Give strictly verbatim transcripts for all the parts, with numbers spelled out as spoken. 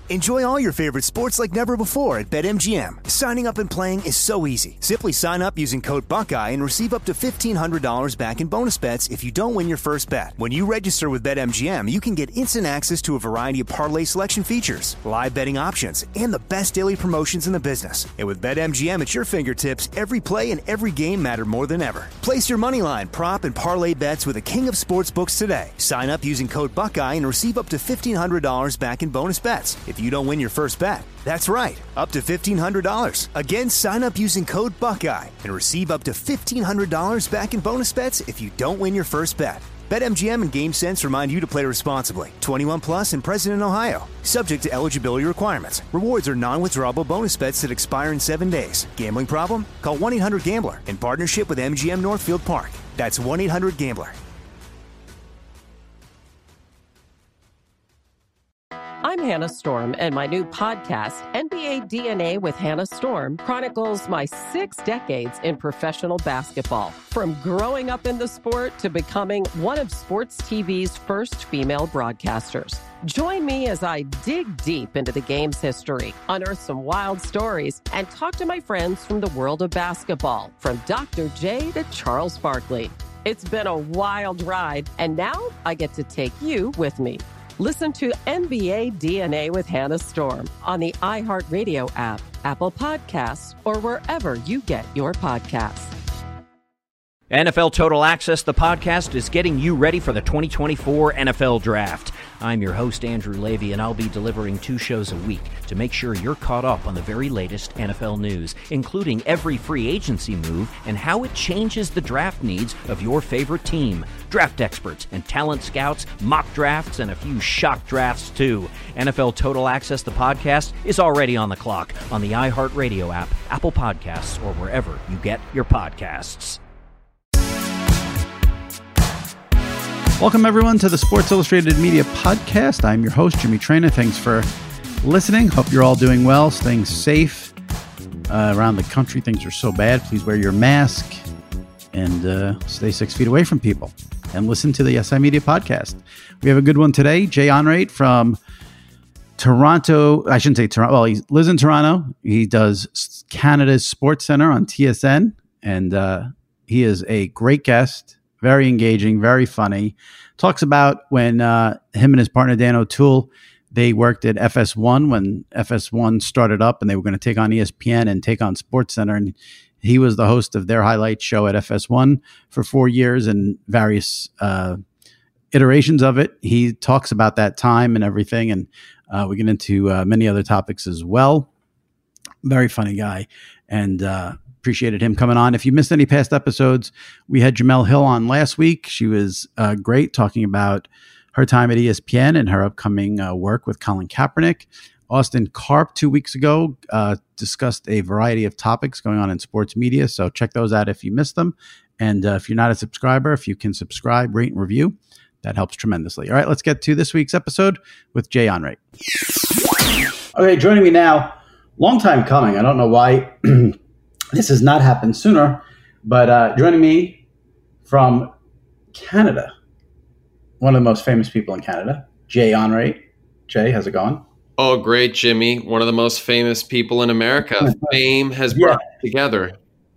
Enjoy all your favorite sports like never before at BetMGM. Signing up and playing is so easy. Simply sign up using code Buckeye and receive up to fifteen hundred dollars back in bonus bets if you don't win your first bet. When you register with BetMGM, you can get instant access to a variety of parlay selection features, live betting options, and the best daily promotions in the business. And with BetMGM at your fingertips, every play and every game matter more than ever. Place your moneyline, prop, and parlay bets with the king of sportsbooks today. Sign up using code Buckeye and receive up to fifteen hundred dollars back in bonus bets if you don't win your first bet. That's right, up to fifteen hundred dollars. Again, sign up using code Buckeye and receive up to fifteen hundred dollars back in bonus bets if you don't win your first bet. BetMGM and GameSense remind you to play responsibly. twenty-one plus and present in Ohio. Subject to eligibility requirements. Rewards are non-withdrawable bonus bets that expire in seven days. Gambling problem? Call one eight hundred gambler in partnership with M G M Northfield Park. That's one eight hundred gambler. I'm Hannah Storm, and my new podcast, N B A D N A with Hannah Storm, chronicles my six decades in professional basketball. From growing up in the sport to becoming one of sports T V's first female broadcasters. Join me as I dig deep into the game's history, unearth some wild stories, and talk to my friends from the world of basketball, from Doctor J to Charles Barkley. It's been a wild ride, and now I get to take you with me. Listen to N B A D N A with Hannah Storm on the iHeartRadio app, Apple Podcasts, or wherever you get your podcasts. N F L Total Access, the podcast, is getting you ready for the twenty twenty-four N F L Draft. I'm your host, Andrew Levy, and I'll be delivering two shows a week to make sure you're caught up on the very latest N F L news, including every free agency move and how it changes the draft needs of your favorite team. Draft experts and talent scouts, mock drafts, and a few shock drafts, too. N F L Total Access, the podcast, is already on the clock on the iHeartRadio app, Apple Podcasts, or wherever you get your podcasts. Welcome, everyone, to the Sports Illustrated Media Podcast. I'm your host, Jimmy Traina. Thanks for listening. Hope you're all doing well, staying safe uh, around the country. Things are so bad. Please wear your mask and uh, stay six feet away from people and listen to the S I Media Podcast. We have a good one today. Jay Onrait from Toronto. I shouldn't say Toronto. Well, he lives in Toronto. He does Canada's Sports Center on T S N, and uh, he is a great guest. Very engaging, very funny. Talks about when uh, him and his partner, Dan O'Toole, they worked at F S one when F S one started up and they were going to take on E S P N and take on SportsCenter. And he was the host of their highlight show at F S one for four years and various uh, iterations of it. He talks about that time and everything. And uh, we get into uh, many other topics as well. Very funny guy. And uh appreciated him coming on. If you missed any past episodes, we had Jemele Hill on last week. She was uh, great, talking about her time at E S P N and her upcoming uh, work with Colin Kaepernick. Austin Karp, two weeks ago, uh, discussed a variety of topics going on in sports media. So check those out if you missed them. And uh, if you're not a subscriber, if you can subscribe, rate, and review, that helps tremendously. All right, let's get to this week's episode with Jay Onrait. Okay, joining me now, long time coming. I don't know why this has not happened sooner, but uh, joining me from Canada, one of the most famous people in Canada, Jay Onrait. Jay, how's it going? Oh, great, Jimmy. One of the most famous people in America. Fame has brought yeah. us together.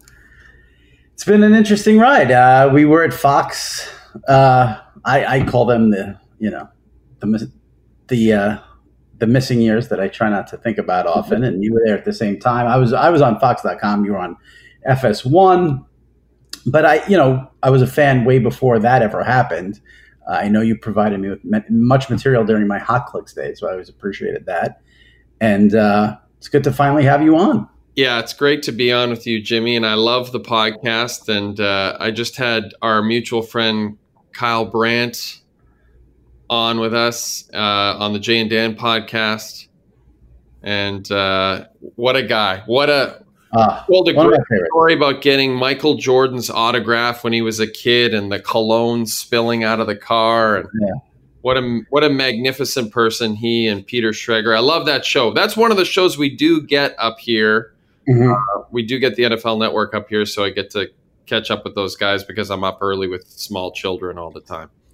It's been an interesting ride. Uh, we were at Fox. Uh, I, I call them the, you know, the the uh, the missing years that I try not to think about often. And you were there at the same time. I was I was on Fox dot com. You were on F S one. But I, you know, I was a fan way before that ever happened. Uh, I know you provided me with much material during my Hot Clicks days, so I always appreciated that. And uh, it's good to finally have you on. Yeah, it's great to be on with you, Jimmy. And I love the podcast. And uh, I just had our mutual friend Kyle Brandt on with us uh, on the Jay and Dan podcast. And uh, what a guy. What a uh, told a great story about getting Michael Jordan's autograph when he was a kid and the cologne spilling out of the car. And yeah. What a what a magnificent person he and Peter Schrager. I love that show. That's one of the shows we do get up here. Mm-hmm. Uh, we do get the N F L Network up here, so I get to catch up with those guys because I'm up early with small children all the time.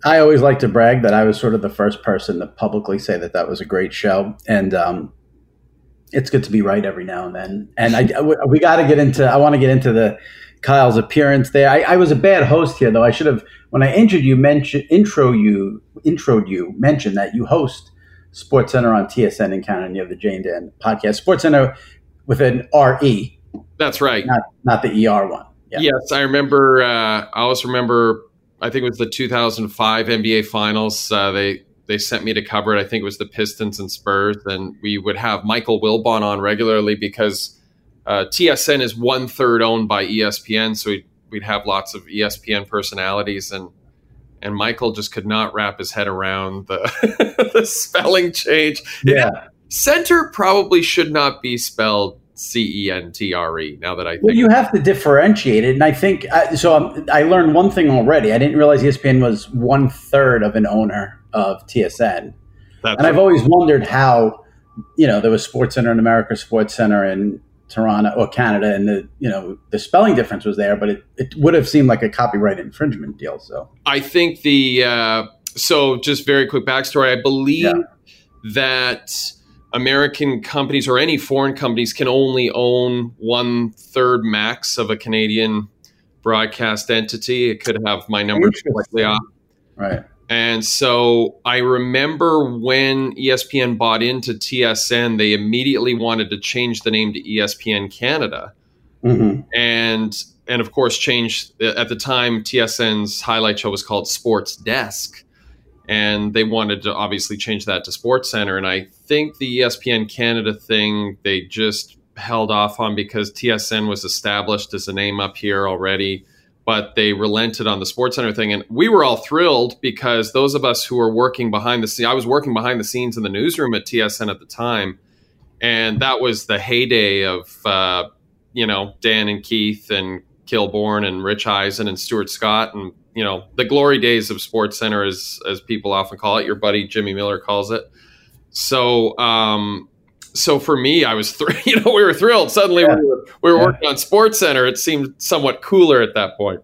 I always like to brag that I was sort of the first person to publicly say that that was a great show. And um, it's good to be right every now and then. And I, we got to get into, I want to get into the Kyle's appearance there. I, I was a bad host here, though. I should have, when I introed you, mention, intro you, introed you, mentioned that you host SportsCenter on T S N in Canada, and you have the Jay and Dan podcast. SportsCenter with an R E. That's right. Not, not the E R one. Yeah. Yes, I remember, uh, I always remember, I think it was the two thousand five N B A Finals. Uh, they they sent me to cover it. I think it was the Pistons and Spurs, and we would have Michael Wilbon on regularly because uh, T S N is one third owned by E S P N, so we'd, we'd have lots of E S P N personalities, and and Michael just could not wrap his head around the the spelling change. Yeah, it, center probably should not be spelled C E N T R E. Now that I think, well, you have to differentiate it, and I think I, so. I'm, I learned one thing already. I didn't realize E S P N was one third of an owner of T S N, That's and I've always wondered how, you know, there was SportsCenter in America, SportsCenter in Toronto or Canada, and the you know the spelling difference was there, but it, it would have seemed like a copyright infringement deal. So I think the uh, so just very quick backstory. I believe yeah. that American companies or any foreign companies can only own one third max of a Canadian broadcast entity. It could have my number slightly off. Right. And so I remember when E S P N bought into T S N, they immediately wanted to change the name to E S P N Canada. Mm-hmm. And, and of course, changed at the time, T S N's highlight show was called Sports Desk. And they wanted to obviously change that to SportsCenter. And I think the E S P N Canada thing, they just held off on because T S N was established as a name up here already. But they relented on the SportsCenter thing. And we were all thrilled because those of us who were working behind the scenes, I was working behind the scenes in the newsroom at T S N at the time. And that was the heyday of, uh, you know, Dan and Keith and Kilborn and Rich Eisen and Stuart Scott and, you know, the glory days of SportsCenter, as as people often call it. Your buddy Jimmy Miller calls it. So, um, so for me, I was, thr- you know, we were thrilled. Suddenly, yeah. we were, we were yeah. working on SportsCenter. It seemed somewhat cooler at that point.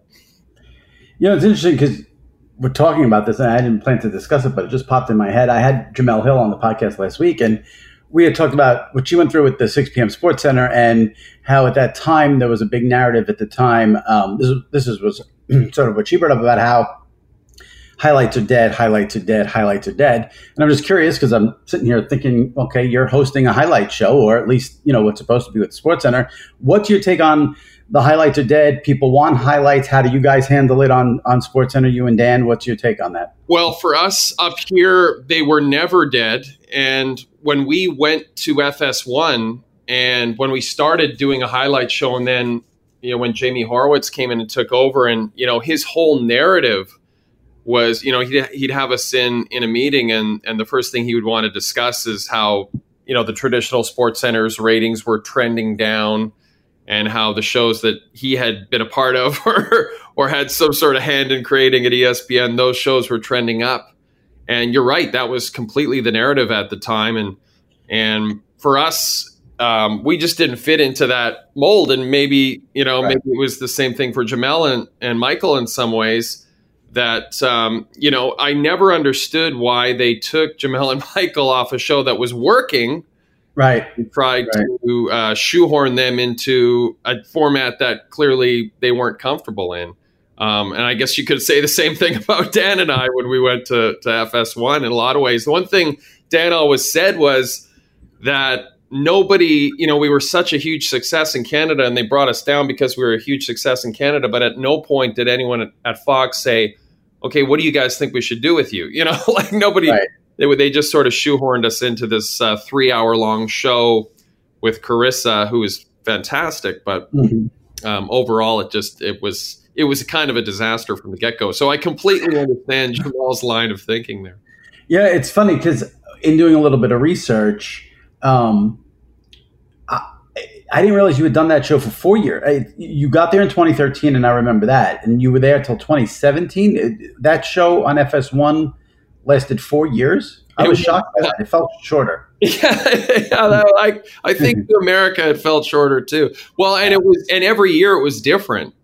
You know, it's interesting because we're talking about this, and I didn't plan to discuss it, but it just popped in my head. I had Jamel Hill on the podcast last week, and we had talked about what she went through with the six p.m. SportsCenter and how at that time there was a big narrative at the time. Um, this, this is, was sort of what she brought up about how highlights are dead, highlights are dead, highlights are dead. And I'm just curious because I'm sitting here thinking, okay, you're hosting a highlight show, or at least, you know, what's supposed to be with SportsCenter. What's your take on the highlights are dead? People want highlights. How do you guys handle it on, on SportsCenter, you and Dan? What's your take on that? Well, for us up here, they were never dead. And when we went to F S one and when we started doing a highlight show, and then, you know, when Jamie Horowitz came in and took over, and, you know, his whole narrative was, you know, he'd, he'd have us in, in a meeting, and, and the first thing he would want to discuss is how, you know, the traditional SportsCenter's ratings were trending down, and how the shows that he had been a part of or, or had some sort of hand in creating at E S P N, those shows were trending up. And you're right, that was completely the narrative at the time. And and for us, um, we just didn't fit into that mold. And maybe, you know, right. maybe it was the same thing for Jamel and, and Michael in some ways, that, um, you know, I never understood why they took Jamel and Michael off a show that was working. Right. And tried right. to uh, shoehorn them into a format that clearly they weren't comfortable in. Um, and I guess you could say the same thing about Dan and I when we went to, to F S one in a lot of ways. The one thing Dan always said was that nobody, you know, we were such a huge success in Canada, and they brought us down because we were a huge success in Canada. But at no point did anyone at, at Fox say, okay, what do you guys think we should do with you? You know, like nobody, right. they, they just sort of shoehorned us into this uh, three hour long show with Carissa, who is fantastic. But mm-hmm. um, overall, it just, it was, it was kind of a disaster from the get-go. So I completely understand Jamal's line of thinking there. Yeah, it's funny because in doing a little bit of research, um, I, I didn't realize you had done that show for four years. I, you got there in twenty thirteen, and I remember that. And you were there until twenty seventeen. That show on F S one lasted four years. I was shocked by that. It felt shorter. Yeah, yeah that, I, I think America it felt shorter too. Well, and it was, and every year it was different.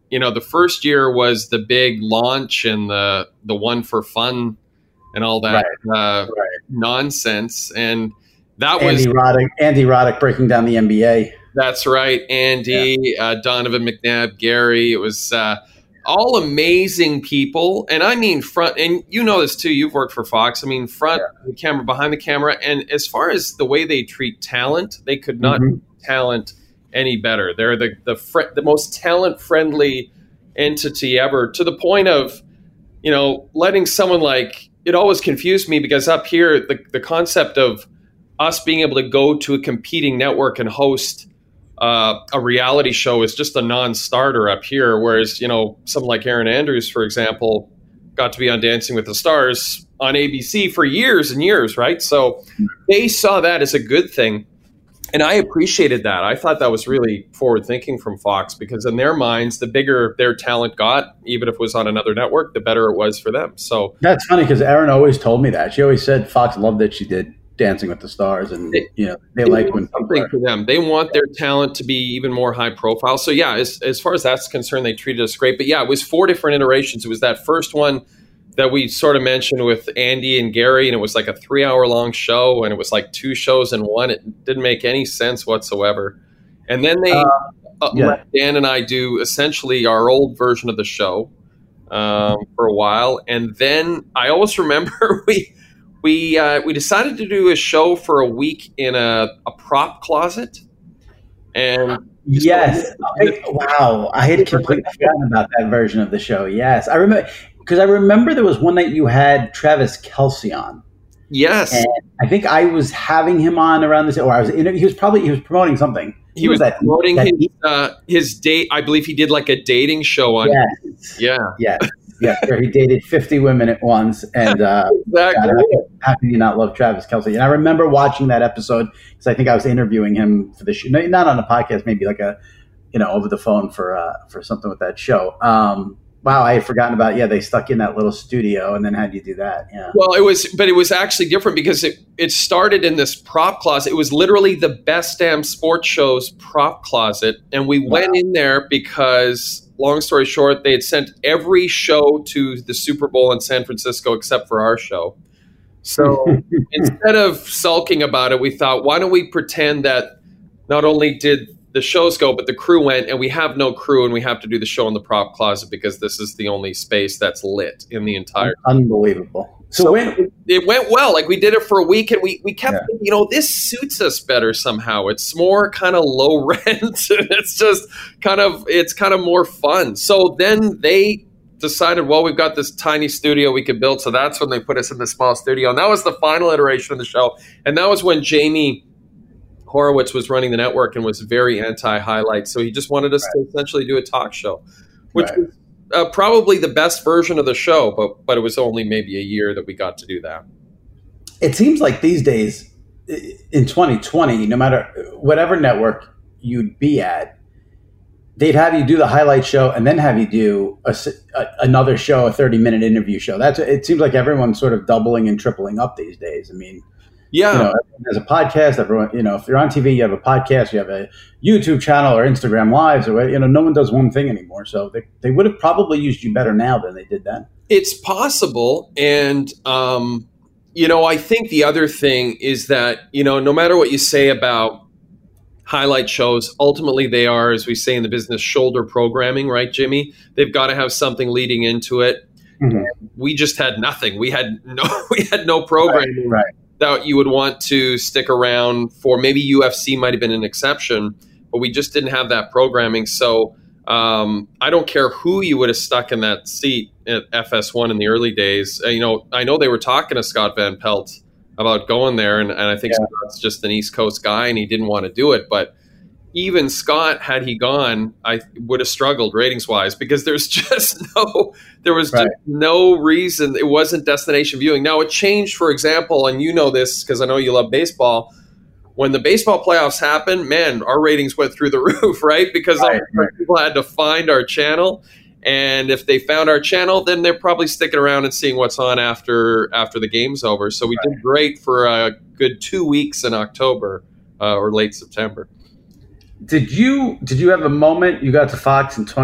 you know, the first year was the big launch and the the one for fun and all that right. Uh, right. nonsense. And that Andy was Roddick, Andy Roddick breaking down the N B A. That's right. Andy, yeah. uh, Donovan McNabb, Gary. It was uh, all amazing people. And I mean front, and you know this too, you've worked for Fox. I mean, front yeah. the camera, behind the camera. And as far as the way they treat talent, they could not mm-hmm. treat talent any better. They're the the, fr- the most talent-friendly entity ever, to the point of, you know, letting someone like, it always confused me because up here, the, the concept of us being able to go to a competing network and host uh, a reality show is just a non-starter up here. Whereas, you know, someone like Erin Andrews, for example, got to be on Dancing with the Stars on A B C for years and years, right? So they saw that as a good thing. And I appreciated that. I thought that was really forward-thinking from Fox, because in their minds, the bigger their talent got, even if it was on another network, the better it was for them. So that's funny, because Erin always told me that. She always said Fox loved that she did Dancing with the Stars, and they, you know they like when something for them. They want their talent to be even more high profile. So yeah, as as far as that's concerned, they treated us great. But yeah, it was four different iterations. It was that first one that we sort of mentioned with Andy and Gary, and it was like a three hour long show, and it was like two shows in one. It didn't make any sense whatsoever. And then they uh, uh, yeah. let Dan and I do essentially our old version of the show um, for a while. And then I always remember we we uh, we decided to do a show for a week in a, a prop closet. And yes, I, wow, I had completely forgotten about that version of the show. Yes, I remember. Because I remember there was one night you had Travis Kelce on. Yes. And I think I was having him on around this, or I was in, he was probably, he was promoting something. He, he was, was that, promoting that his, uh, his date. I believe he did like a dating show on. Yes. Yeah. Yeah. Yeah. Where he dated fifty women at once. And uh, exactly. God, how can you not love Travis Kelce? And I remember watching that episode because I think I was interviewing him for the show, not on a podcast, maybe like a, you know, over the phone for, uh, for something with that show. Um, Wow, I had forgotten about, yeah, they stuck in that little studio, and then how'd you do that? Yeah. Well, it was, but it was actually different because it, it started in this prop closet. It was literally the Best Damn Sports Show's prop closet. And we wow. went in there because, long story short, they had sent every show to the Super Bowl in San Francisco except for our show. So instead of sulking about it, we thought, why don't we pretend that not only did the shows go, but the crew went, and we have no crew, and we have to do the show in the prop closet because this is the only space that's lit in the entire. Unbelievable. So, so it, it went well. Like, we did it for a week, and we we kept, yeah. thinking, you know, this suits us better somehow. It's more kind of low rent. It's just kind of it's kind of more fun. So then they decided, well, we've got this tiny studio we could build. So that's when they put us in the small studio, and that was the final iteration of the show. And that was when Jamie Horowitz was running the network and was very anti-highlights. So he just wanted us right. to essentially do a talk show, which right. was uh, probably the best version of the show, but but it was only maybe a year that we got to do that. It seems like these days in twenty twenty, no matter whatever network you'd be at, they'd have you do the highlight show and then have you do a, a, another show, a thirty-minute interview show. That's it seems like everyone's sort of doubling and tripling up these days. I mean, yeah, you know, there's a podcast. Everyone, you know, if you're on T V, you have a podcast, you have a YouTube channel or Instagram Lives, or you know, no one does one thing anymore. So they, they would have probably used you better now than they did then. It's possible, and um, you know, I think the other thing is that you know, no matter what you say about highlight shows, ultimately they are, as we say in the business, shoulder programming, right, Jimmy? They've got to have something leading into it. Mm-hmm. We just had nothing. We had no, we had no programming. Right. right. That you would want to stick around for. Maybe U F C might have been an exception, but we just didn't have that programming. So um, I don't care who you would have stuck in that seat at F S one in the early days. Uh, you know, I know they were talking to Scott Van Pelt about going there, and, and I think yeah. Scott's just an East Coast guy, and he didn't want to do it. But even Scott, had he gone, I would have struggled ratings-wise because there's just no, there was right. just no reason. It wasn't destination viewing. Now it changed, for example, and you know this because I know you love baseball. When the baseball playoffs happened, man, our ratings went through the roof, right? Because right, right. people had to find our channel, and if they found our channel, then they're probably sticking around and seeing what's on after after the game's over. So we right. did great for a good two weeks in October uh, or late September. Did you did you have a moment? You got to Fox in twenty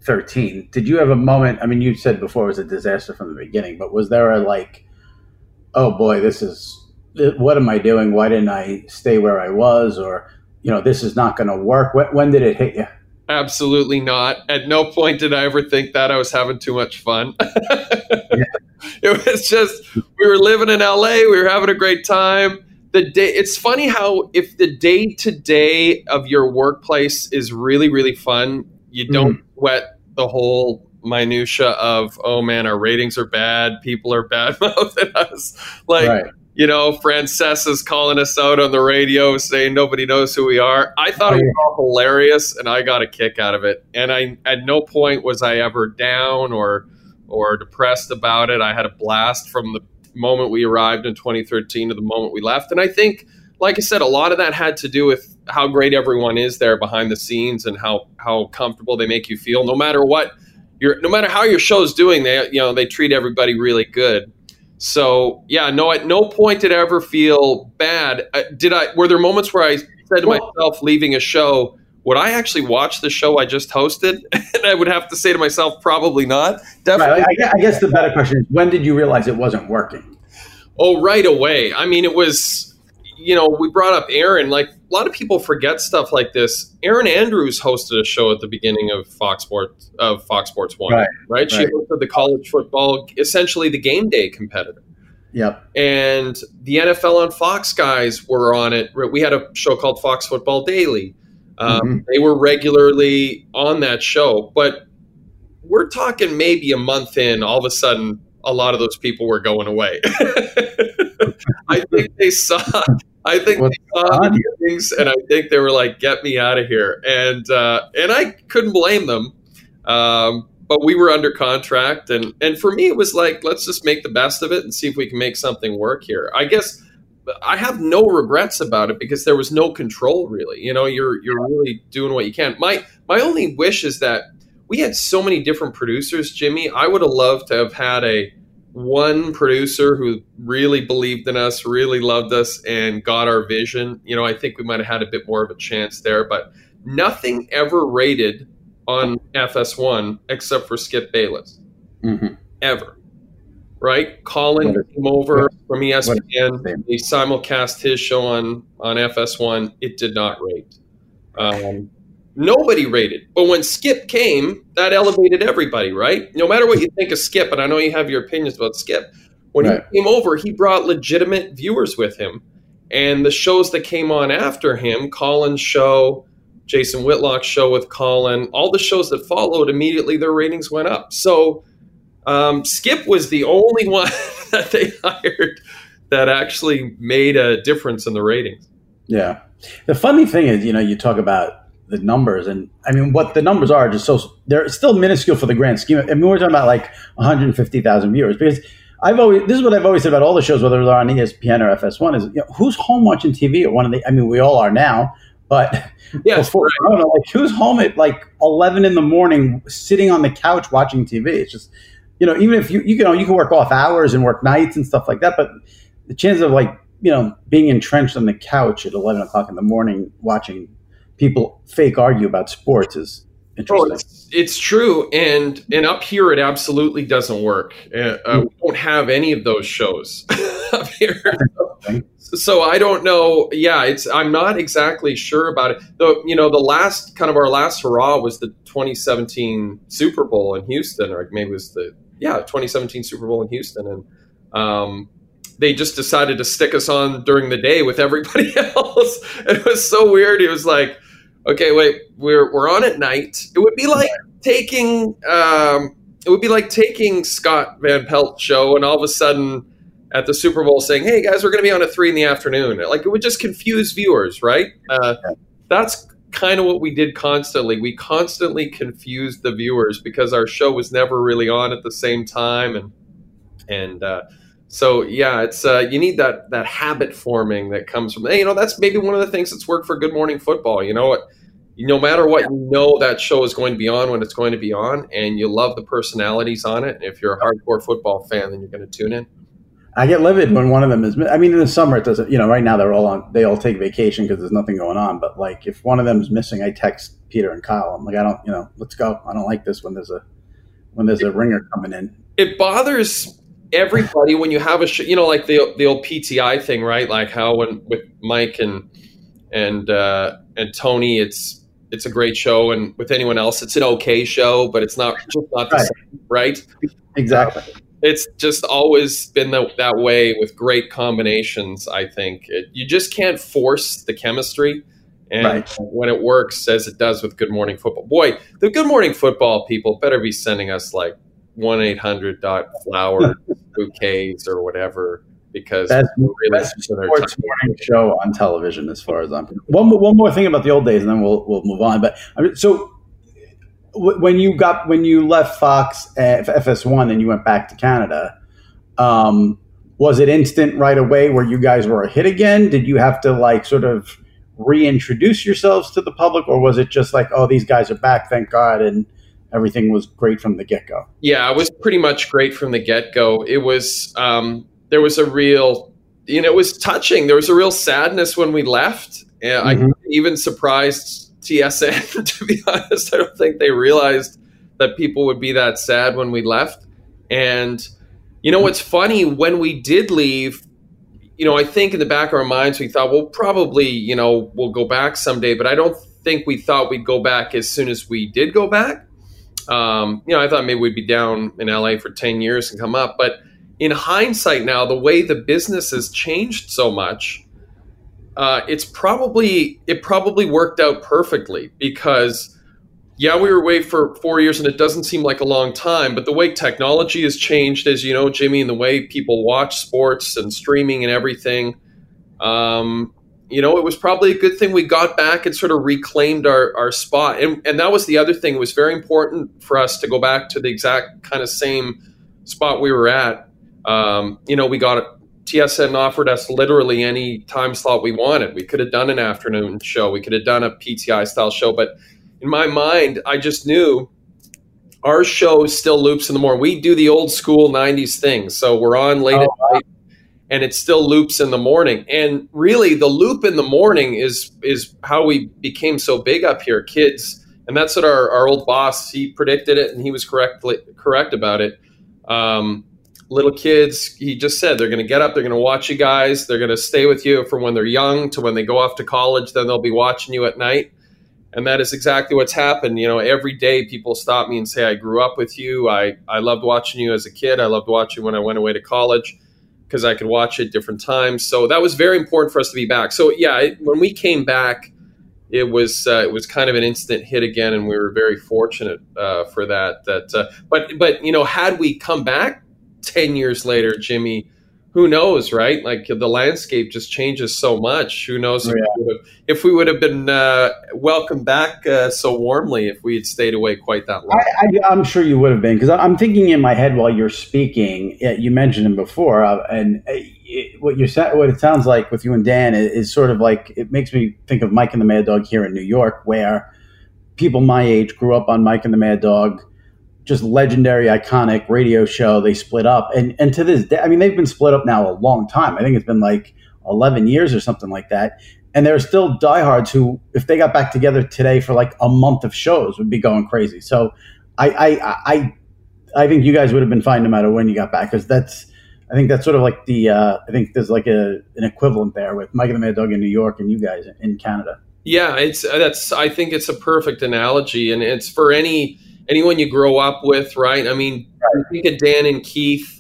thirteen. Did you have a moment? I mean, you said before it was a disaster from the beginning, but was there a like, oh boy, this is, what am I doing? Why didn't I stay where I was? Or, you know, this is not going to work. When, when did it hit you? Absolutely not. At no point did I ever think that I was having too much fun. Yeah. It was just, we were living in L A. We were having a great time. The day, it's funny how if the day to day of your workplace is really, really fun, you don't mm. wet the whole minutia of, oh man, our ratings are bad. People are bad mouthing us. Like, right. you know, Francesa's calling us out on the radio saying nobody knows who we are. I thought oh, it was yeah. all hilarious and I got a kick out of it. And I, at no point was I ever down or, or depressed about it. I had a blast from the moment we arrived in twenty thirteen to the moment we left. And I think, like I said, a lot of that had to do with how great everyone is there behind the scenes and how, how comfortable they make you feel. No matter what, your, no matter how your show's doing, they, you know, they treat everybody really good. So yeah, no, at no point did I ever feel bad. Uh, did I? Were there moments where I said to myself, leaving a show, would I actually watch the show I just hosted? And I would have to say to myself, probably not. Definitely. Right. I guess the better question is, when did you realize it wasn't working? Oh, right away. I mean, it was, you know, we brought up Aaron. Like, a lot of people forget stuff like this. Erin Andrews hosted a show at the beginning of Fox Sports, of Fox Sports One, right? right? She right. hosted the college football, essentially the game day competitor. Yep. And the N F L on Fox guys were on it. We had a show called Fox Football Daily. Um, mm-hmm. They were regularly on that show, but we're talking maybe a month in, all of a sudden, a lot of those people were going away. I think they saw, I think What's they saw the things, and I think they were like, "Get me out of here!" And uh, and I couldn't blame them. Um, but we were under contract, and and for me, it was like, let's just make the best of it and see if we can make something work here. I guess. I have no regrets about it because there was no control, really. You know, you're you're really doing what you can. My my only wish is that we had so many different producers, Jimmy. I would have loved to have had a one producer who really believed in us, really loved us, and got our vision. You know, I think we might have had a bit more of a chance there. But nothing ever rated on F S one except for Skip Bayless, mm-hmm. ever. Right? Colin came over from E S P N. He simulcast his show on, on F S one. It did not rate. Um, nobody rated. But when Skip came, that elevated everybody, right? No matter what you think of Skip, and I know you have your opinions about Skip, when right. he came over, he brought legitimate viewers with him. And the shows that came on after him, Colin's show, Jason Whitlock's show with Colin, all the shows that followed, immediately their ratings went up. So Um, Skip was the only one that they hired that actually made a difference in the ratings. Yeah. The funny thing is, you know, you talk about the numbers, and I mean, what the numbers are just so, they're still minuscule for the grand scheme. I mean, we're talking about like one hundred fifty thousand viewers, because I've always, this is what I've always said about all the shows, whether they're on E S P N or F S one, is, you know, who's home watching T V at one of the, I mean, we all are now, but yeah, before, right. I don't know, like who's home at like eleven in the morning sitting on the couch watching T V? It's just, you know, even if you, you know, you can work off hours and work nights and stuff like that, but the chance of like, you know, being entrenched on the couch at eleven o'clock in the morning watching people fake argue about sports is interesting. Oh, it's, it's true. And, and up here, it absolutely doesn't work. Uh, uh, we don't have any of those shows up here. So I don't know. Yeah, it's, I'm not exactly sure about it. Though, you know, the last kind of our last hurrah was the twenty seventeen Super Bowl in Houston, or maybe it was the, yeah, twenty seventeen Super Bowl in Houston. And um, they just decided to stick us on during the day with everybody else. And it was so weird. It was like, okay, wait, we're we're on at night. It would be like taking um, it would be like taking Scott Van Pelt's show and all of a sudden at the Super Bowl saying, hey guys, we're going to be on at three in the afternoon. Like, it would just confuse viewers, right? Uh, that's kind of what we did constantly. We constantly confused the viewers because our show was never really on at the same time. And, and, uh, so yeah, it's, uh, you need that, that habit forming that comes from, hey, you know, that's maybe one of the things that's worked for Good Morning Football. You know what, no matter what, you know, that show is going to be on when it's going to be on, and you love the personalities on it. And if you're a hardcore football fan, then you're going to tune in. I get livid when one of them is. I mean, in the summer it doesn't. You know, right now they're all on. They all take vacation because there's nothing going on. But like, if one of them is missing, I text Peter and Kyle. I'm like, I don't. You know, let's go. I don't like this when there's a when there's a ringer coming in. It bothers everybody when you have a show. You know, like the the old P T I thing, right? Like how when with Mike and and uh, and Tony, it's it's a great show, and with anyone else, it's an okay show, but it's not just not the Right. same, right? Exactly. It's just always been the, that way with great combinations, I think. It, you just can't force the chemistry. And Right. when it works, as it does with Good Morning Football. Boy, the Good Morning Football people better be sending us like one eight hundred dot flower bouquets or whatever, because Best, we're really best using their sports time. morning show on television, as far as I'm concerned. One, mo- one more thing about the old days, and then we'll we'll move on. But I mean, so w- when you got when you left Fox at F S one and you went back to Canada, um, was it instant right away where you guys were a hit again? Did you have to like sort of reintroduce yourselves to the public, or was it just like, oh, these guys are back, thank God, and everything was great from the get go? Yeah, it was pretty much great from the get-go. It was um, there was a real, you know, it was touching. There was a real sadness when we left. And Mhm. I even surprised T S N, to be honest. I don't think they realized that people would be that sad when we left. And, you know, what's funny, when we did leave, you know, I think in the back of our minds, we thought, well, probably, you know, we'll go back someday. But I don't think we thought we'd go back as soon as we did go back. Um, you know, I thought maybe we'd be down in L A for ten years and come up. But in hindsight now, the way the business has changed so much, uh, it's probably, it probably worked out perfectly because, yeah, we were away for four years and it doesn't seem like a long time, but the way technology has changed, as you know, Jimmy, and the way people watch sports and streaming and everything, um, you know, it was probably a good thing we got back and sort of reclaimed our, our spot. And, and that was the other thing. It was very important for us to go back to the exact kind of same spot we were at. Um, you know, we got it. T S N offered us literally any time slot we wanted. We could have done an afternoon show. We could have done a P T I style show. But in my mind, I just knew our show still loops in the morning. We do the old school nineties thing. So we're on late Oh, at wow. night and it still loops in the morning. And really the loop in the morning is is how we became so big up here, kids. And that's what our, our old boss, he predicted it and he was correctly correct about it. Um, little kids, he just said, they're going to get up, they're going to watch you guys, they're going to stay with you from when they're young to when they go off to college, then they'll be watching you at night. And that is exactly what's happened. You know, every day people stop me and say, I grew up with you. I, I loved watching you as a kid. I loved watching when I went away to college because I could watch it different times. So that was very important for us to be back. So yeah, it, when we came back, it was uh, it was kind of an instant hit again, and we were very fortunate uh, for that. That, uh, but but you know, had we come back ten years later, Jimmy, who knows, right? Like the landscape just changes so much. Who knows if, Yeah. we, would have, if we would have been uh, welcomed back uh, so warmly if we had stayed away quite that long. I, I, I'm sure you would have been, because I'm thinking in my head while you're speaking. uh, You mentioned him before, uh, and uh, it, what you sa- what it sounds like with you and Dan is, is sort of like, it makes me think of Mike and the Mad Dog here in New York, where people my age grew up on Mike and the Mad Dog. Just legendary, iconic radio show. They split up, and and to this day, I mean, they've been split up now a long time. I think it's been like eleven years or something like that. And there are still diehards who, if they got back together today for like a month of shows, would be going crazy. So, I I I, I think you guys would have been fine no matter when you got back, because that's, I think that's sort of like the uh, I think there's like a an equivalent there with Mike and the Mad Dog in New York and you guys in Canada. Yeah, it's that's. I think it's a perfect analogy, and it's for any. anyone you grow up with, right? I mean, I think of Dan and Keith.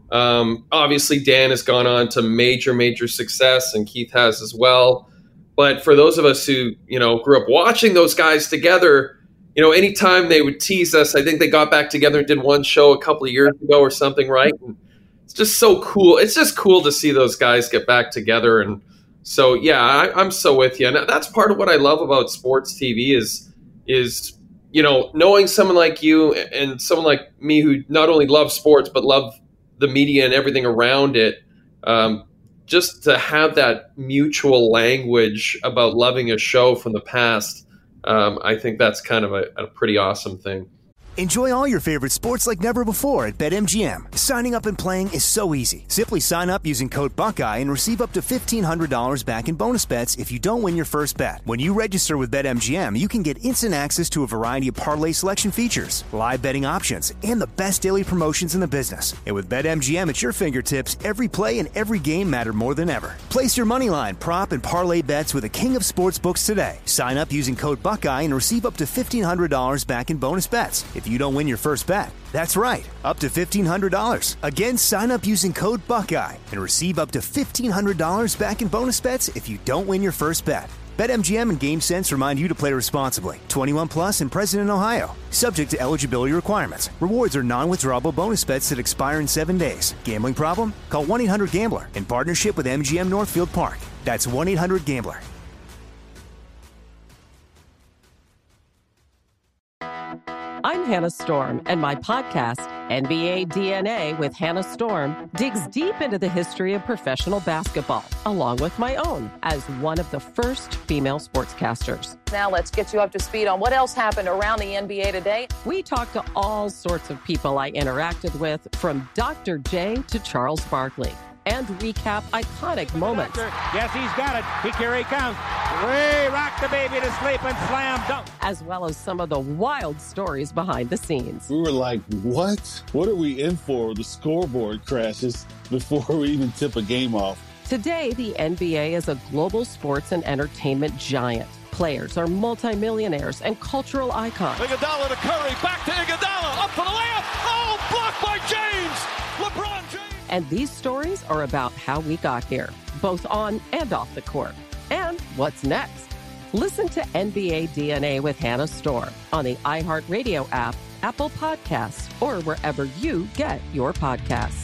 Um, obviously, Dan has gone on to major, major success, and Keith has as well. But for those of us who, you know, grew up watching those guys together, you know, anytime they would tease us, I think they got back together and did one show a couple of years ago or something, right? And it's just so cool. It's just cool to see those guys get back together. And so, yeah, I, I'm so with you. And that's part of what I love about sports T V is, is, you know, knowing someone like you and someone like me who not only love sports, but love the media and everything around it, um, just to have that mutual language about loving a show from the past, um, I think that's kind of a, a pretty awesome thing. Enjoy all your favorite sports like never before at BetMGM. Signing up and playing is so easy. Simply sign up using code Buckeye and receive up to fifteen hundred dollars back in bonus bets if you don't win your first bet. When you register with BetMGM, you can get instant access to a variety of parlay selection features, live betting options, and the best daily promotions in the business. And with BetMGM at your fingertips, every play and every game matter more than ever. Place your moneyline, prop, and parlay bets with the king of sportsbooks today. Sign up using code Buckeye and receive up to fifteen hundred dollars back in bonus bets if you don't win your first bet. That's right, up to fifteen hundred dollars. Again, sign up using code Buckeye and receive up to fifteen hundred dollars back in bonus bets if you don't win your first bet. BetMGM and GameSense remind you to play responsibly. twenty-one plus and present in Ohio. Subject to eligibility requirements. Rewards are non-withdrawable bonus bets that expire in seven days. Gambling problem? Call one eight hundred gambler in partnership with M G M Northfield Park. That's one eight hundred gambler. I'm Hannah Storm, and my podcast, N B A D N A with Hannah Storm, digs deep into the history of professional basketball, along with my own, as one of the first female sportscasters. Now let's get you up to speed on what else happened around the N B A today. We talk to all sorts of people I interacted with, from Doctor J to Charles Barkley, and recap iconic moments. Yes, he's got it. He, here he comes. Way rock the baby to sleep and slam dunk. As well as some of the wild stories behind the scenes. We were like, what? What are we in for? The scoreboard crashes before we even tip a game off. Today, the N B A is a global sports and entertainment giant. Players are multimillionaires and cultural icons. Iguodala to Curry, back to Iguodala, up for the layup. Oh, blocked by James. LeBron James. And these stories are about how we got here, both on and off the court. And what's next? Listen to N B A D N A with Hannah Storm on the iHeartRadio app, Apple Podcasts, or wherever you get your podcasts.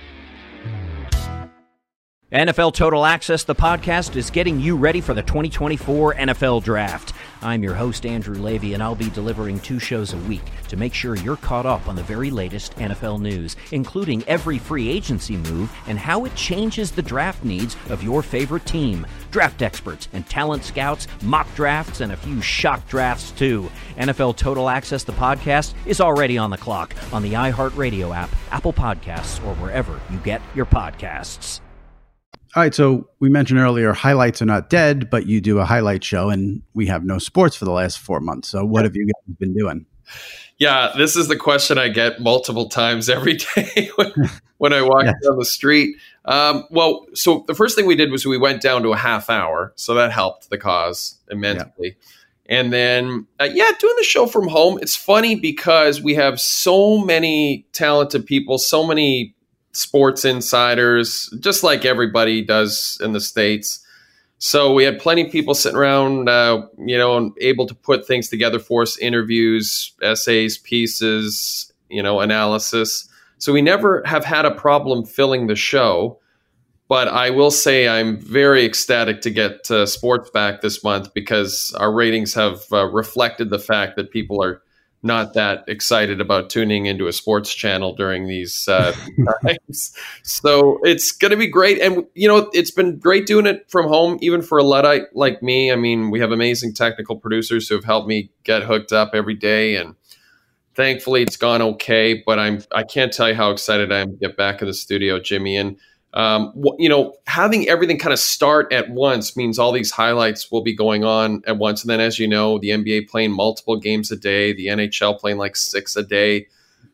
N F L Total Access, the podcast, is getting you ready for the twenty twenty-four N F L Draft. I'm your host, Andrew Levy, and I'll be delivering two shows a week to make sure you're caught up on the very latest N F L news, including every free agency move and how it changes the draft needs of your favorite team. Draft experts and talent scouts, mock drafts, and a few shock drafts, too. N F L Total Access, the podcast, is already on the clock on the iHeartRadio app, Apple Podcasts, or wherever you get your podcasts. All right, so we mentioned earlier, highlights are not dead, but you do a highlight show, and we have no sports for the last four months. So what have you guys been doing? Yeah, this is the question I get multiple times every day when, when I walk yes. down the street. Um, well, so the first thing we did was we went down to a half hour, so that helped the cause immensely. Yeah. And then, uh, yeah, doing the show from home. It's funny because we have so many talented people, so many sports insiders, just like everybody does in the States. So we had plenty of people sitting around, uh, you know, and able to put things together for us, interviews, essays, pieces, you know, analysis. So we never have had a problem filling the show. But I will say I'm very ecstatic to get uh, sports back this month because our ratings have uh, reflected the fact that people are not that excited about tuning into a sports channel during these uh, times. So it's going to be great. And, you know, it's been great doing it from home, even for a Luddite like me. I mean, we have amazing technical producers who have helped me get hooked up every day. And thankfully it's gone okay. But I'm, I can't tell you how excited I am to get back in the studio, Jimmy. And, um, you know, having everything kind of start at once means all these highlights will be going on at once. And then, as you know, the N B A playing multiple games a day, the N H L playing like six a day.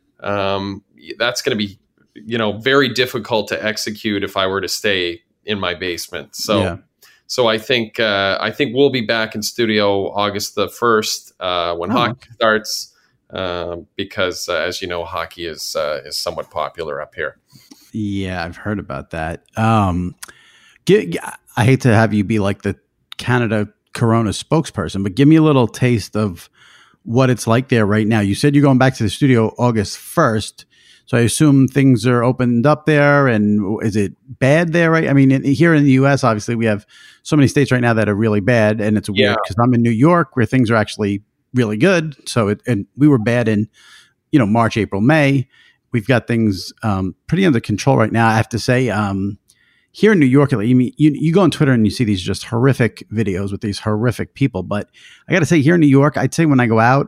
Um, that's going to be, you know, very difficult to execute if I were to stay in my basement. So, yeah. so I think uh, I think we'll be back in studio August the first uh, when oh, hockey okay. starts, uh, because uh, as you know, hockey is uh, is somewhat popular up here. Yeah, I've heard about that. Um, get, I hate to have you be like the Canada Corona spokesperson, but give me a little taste of what it's like there right now. You said you're going back to the studio August first, so I assume things are opened up there. And is it bad there? Right? I mean, in, here in the U S, obviously, we have so many states right now that are really bad, and it's weird because yeah. I'm in New York where things are actually really good. So, it, and we were bad in, you know, March, April, May. We've got things um, pretty under control right now. I have to say, um, here in New York, you, you, you go on Twitter and you see these just horrific videos with these horrific people. But I got to say, here in New York, I'd say when I go out,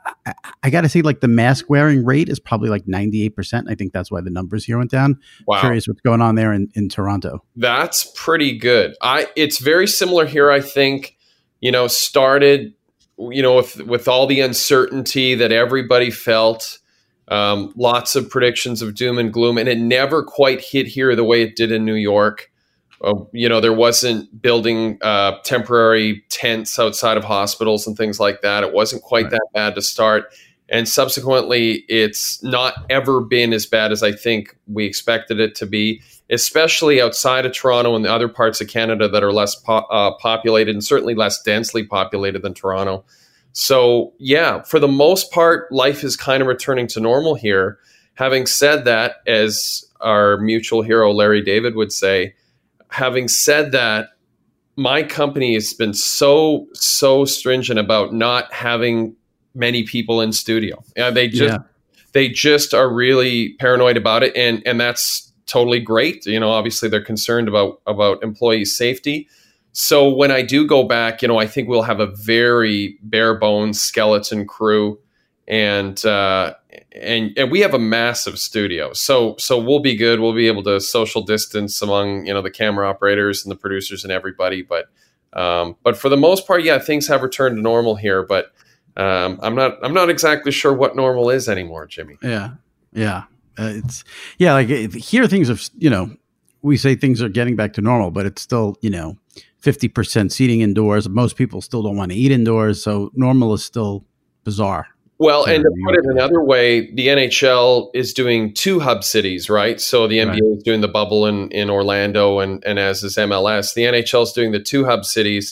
I, I got to say, like the mask wearing rate is probably like ninety-eight percent. I think that's why the numbers here went down. Wow. Curious what's going on there in, in Toronto. That's pretty good. I it's very similar here. I think, you know, started, you know, with, with all the uncertainty that everybody felt, um, lots of predictions of doom and gloom, and it never quite hit here the way it did in New York. Uh, you know, there wasn't building uh, temporary tents outside of hospitals and things like that. It wasn't quite right. that bad to start. And subsequently, it's not ever been as bad as I think we expected it to be, especially outside of Toronto and the other parts of Canada that are less po- uh, populated and certainly less densely populated than Toronto. So, yeah, for the most part, life is kind of returning to normal here. Having said that, as our mutual hero Larry David would say, having said that, my company has been so, so stringent about not having many people in studio. Yeah, they just yeah. they just are really paranoid about it, and and that's totally great. You know, obviously they're concerned about about employee safety. So when I do go back, you know, I think we'll have a very bare bones skeleton crew, and uh, and and we have a massive studio. So so we'll be good. We'll be able to social distance among, you know, the camera operators and the producers and everybody. But um, but for the most part, yeah, things have returned to normal here. But Um, I'm not. I'm not exactly sure what normal is anymore, Jimmy. Yeah, yeah. Uh, it's yeah. Like here, things are. You know, we say things are getting back to normal, but it's still, you know, fifty percent seating indoors. Most people still don't want to eat indoors, so normal is still bizarre. Well, and to put it another way, the N H L is doing two hub cities, right? So the N B A right. is doing the bubble in in Orlando, and and as is M L S, the N H L is doing the two hub cities,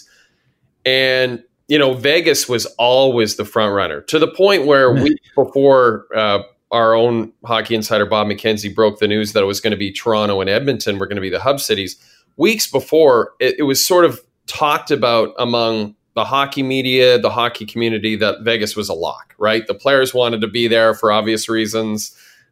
and you know, Vegas was always the front runner to the point where weeks before uh, our own hockey insider, Bob McKenzie, broke the news that it was going to be Toronto and Edmonton were going to be the hub cities. Weeks before, it, it was sort of talked about among the hockey media, the hockey community, that Vegas was a lock, right? The players wanted to be there for obvious reasons.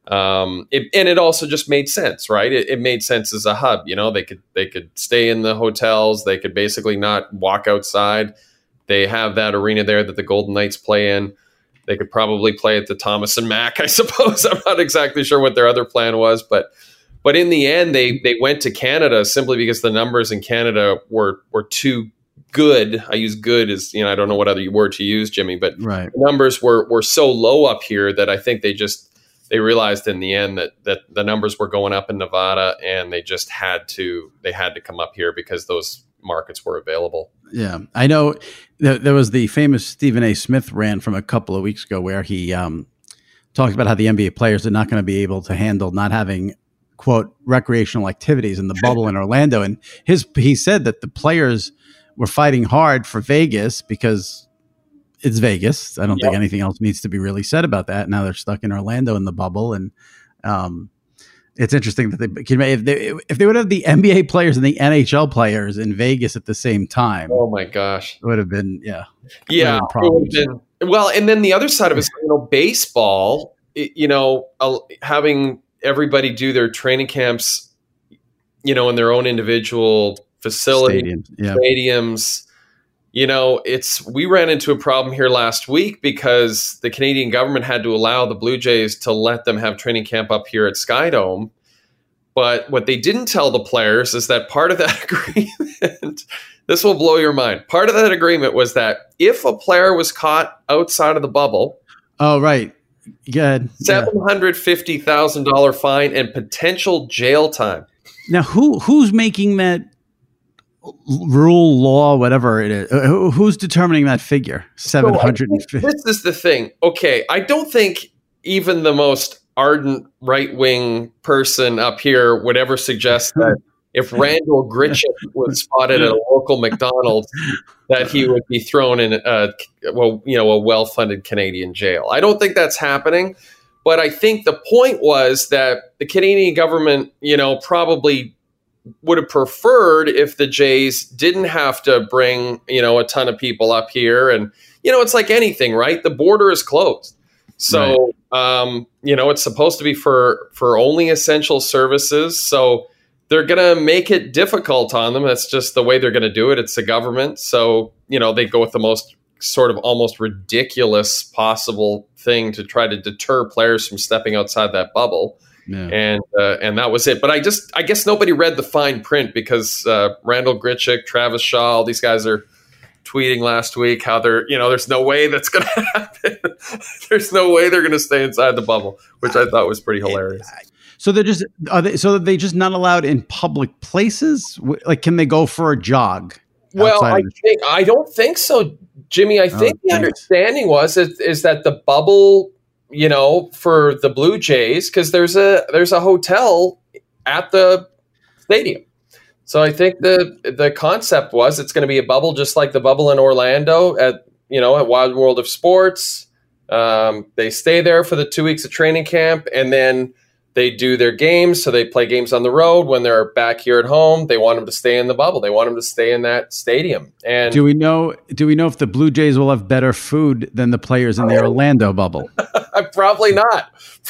Um, it, and it also just made sense, right? It, it made sense as a hub. You know, they could they could stay in the hotels. They could basically not walk outside. They have that arena there that the Golden Knights play in. They could probably play at the Thomas and Mack, I suppose. I'm not exactly sure what their other plan was, but but in the end, they they went to Canada simply because the numbers in Canada were were too good. I use good as, you know, I don't know what other word to use, Jimmy, but right. the numbers were were so low up here that I think they just they realized in the end that that the numbers were going up in Nevada, and they just had to they had to come up here because those markets were available. Yeah, I know th- there was the famous Stephen A. Smith rant from a couple of weeks ago where he um, talked about how the N B A players are not going to be able to handle not having, quote, recreational activities in the bubble in Orlando. And his he said that the players were fighting hard for Vegas because it's Vegas. I don't yep. think anything else needs to be really said about that. Now they're stuck in Orlando in the bubble. And um, it's interesting that they can, if they, if they would have the N B A players and the N H L players in Vegas at the same time. Oh my gosh. It would have been, yeah. Yeah. Been it would have been, well, and then the other side of it is, you know, baseball, you know, having everybody do their training camps, you know, in their own individual facility, stadiums, yeah. stadiums. You know, it's we ran into a problem here last week because the Canadian government had to allow the Blue Jays to let them have training camp up here at Skydome. But what they didn't tell the players is that part of that agreement, this will blow your mind. Part of that agreement was that if a player was caught outside of the bubble, oh right, good, seven hundred fifty thousand dollar fine and potential jail time. Now, who who's making that rule, law, whatever it is? Uh, who's determining that figure? seven hundred fifty. So this is the thing. Okay, I don't think even the most ardent right-wing person up here would ever suggest that if Randall Gritchick was spotted at a local McDonald's, that he would be thrown in a, well, you know, a well-funded Canadian jail. I don't think that's happening, but I think the point was that the Canadian government, you know, probably would have preferred if the Jays didn't have to bring, you know, a ton of people up here. And, you know, it's like anything, right? The border is closed. So, right. um, you know, it's supposed to be for, for only essential services. So they're going to make it difficult on them. That's just the way they're going to do it. It's the government. So, you know, they go with the most sort of almost ridiculous possible thing to try to deter players from stepping outside that bubble. Yeah. And uh, and that was it. But I just I guess nobody read the fine print because uh, Randall Grichuk, Travis Shaw, all these guys are tweeting last week how they're, you know, there's no way that's going to happen. There's no way they're going to stay inside the bubble, which I thought was pretty hilarious. So they're just are they so they just not allowed in public places? Like, can they go for a jog? Well, I think I don't think so, Jimmy. I think oh, the understanding was is, is that the bubble, you know, for the Blue Jays, because there's a there's a hotel at the stadium. So I think the the concept was it's going to be a bubble just like the bubble in Orlando at, you know, at Wild World of Sports. Um, they stay there for the two weeks of training camp, and then they do their games. So they play games on the road. When they're back here at home, they want them to stay in the bubble. They want them to stay in that stadium. And do we know? Do we know if the Blue Jays will have better food than the players in the Orlando bubble? Probably not.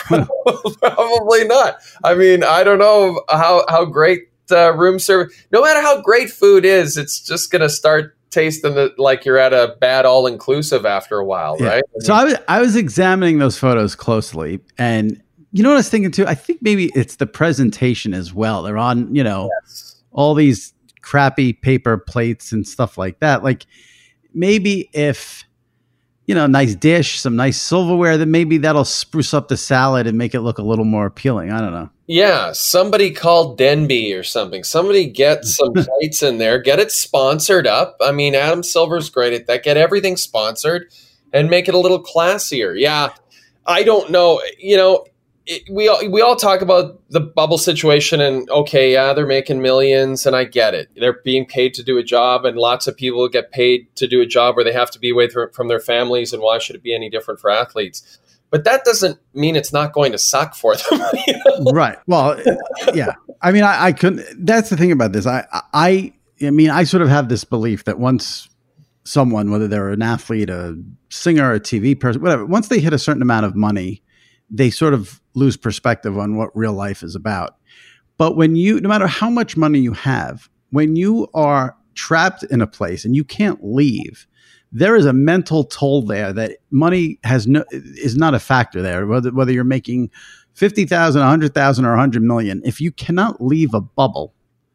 Probably not. I mean, I don't know how how great uh, room service. No matter how great food is, it's just going to start tasting the, like you're at a bad all inclusive after a while, yeah. right? I mean, so I was I was examining those photos closely, and you know what I was thinking too? I think maybe it's the presentation as well. They're on, you know, yes. all these crappy paper plates and stuff like that. Like maybe if, you know, nice dish, some nice silverware, then maybe that'll spruce up the salad and make it look a little more appealing. I don't know. Yeah. Somebody call Denby or something. Somebody get some plates in there, get it sponsored up. I mean, Adam Silver's great at that. Get everything sponsored and make it a little classier. Yeah. I don't know. You know, It, we all we all talk about the bubble situation and okay, yeah, they're making millions and I get it. They're being paid to do a job and lots of people get paid to do a job where they have to be away from their families, and why should it be any different for athletes? But that doesn't mean it's not going to suck for them. You know? Right. Well, yeah. I mean, I, I couldn't. That's the thing about this. I, I, I mean, I sort of have this belief that once someone, whether they're an athlete, a singer, a T V person, whatever, once they hit a certain amount of money, they sort of lose perspective on what real life is about. But when you, no matter how much money you have, when you are trapped in a place and you can't leave, there is a mental toll there that money has no, is not a factor there. Whether, whether you're making fifty thousand, a hundred thousand or a hundred million, if you cannot leave a bubble,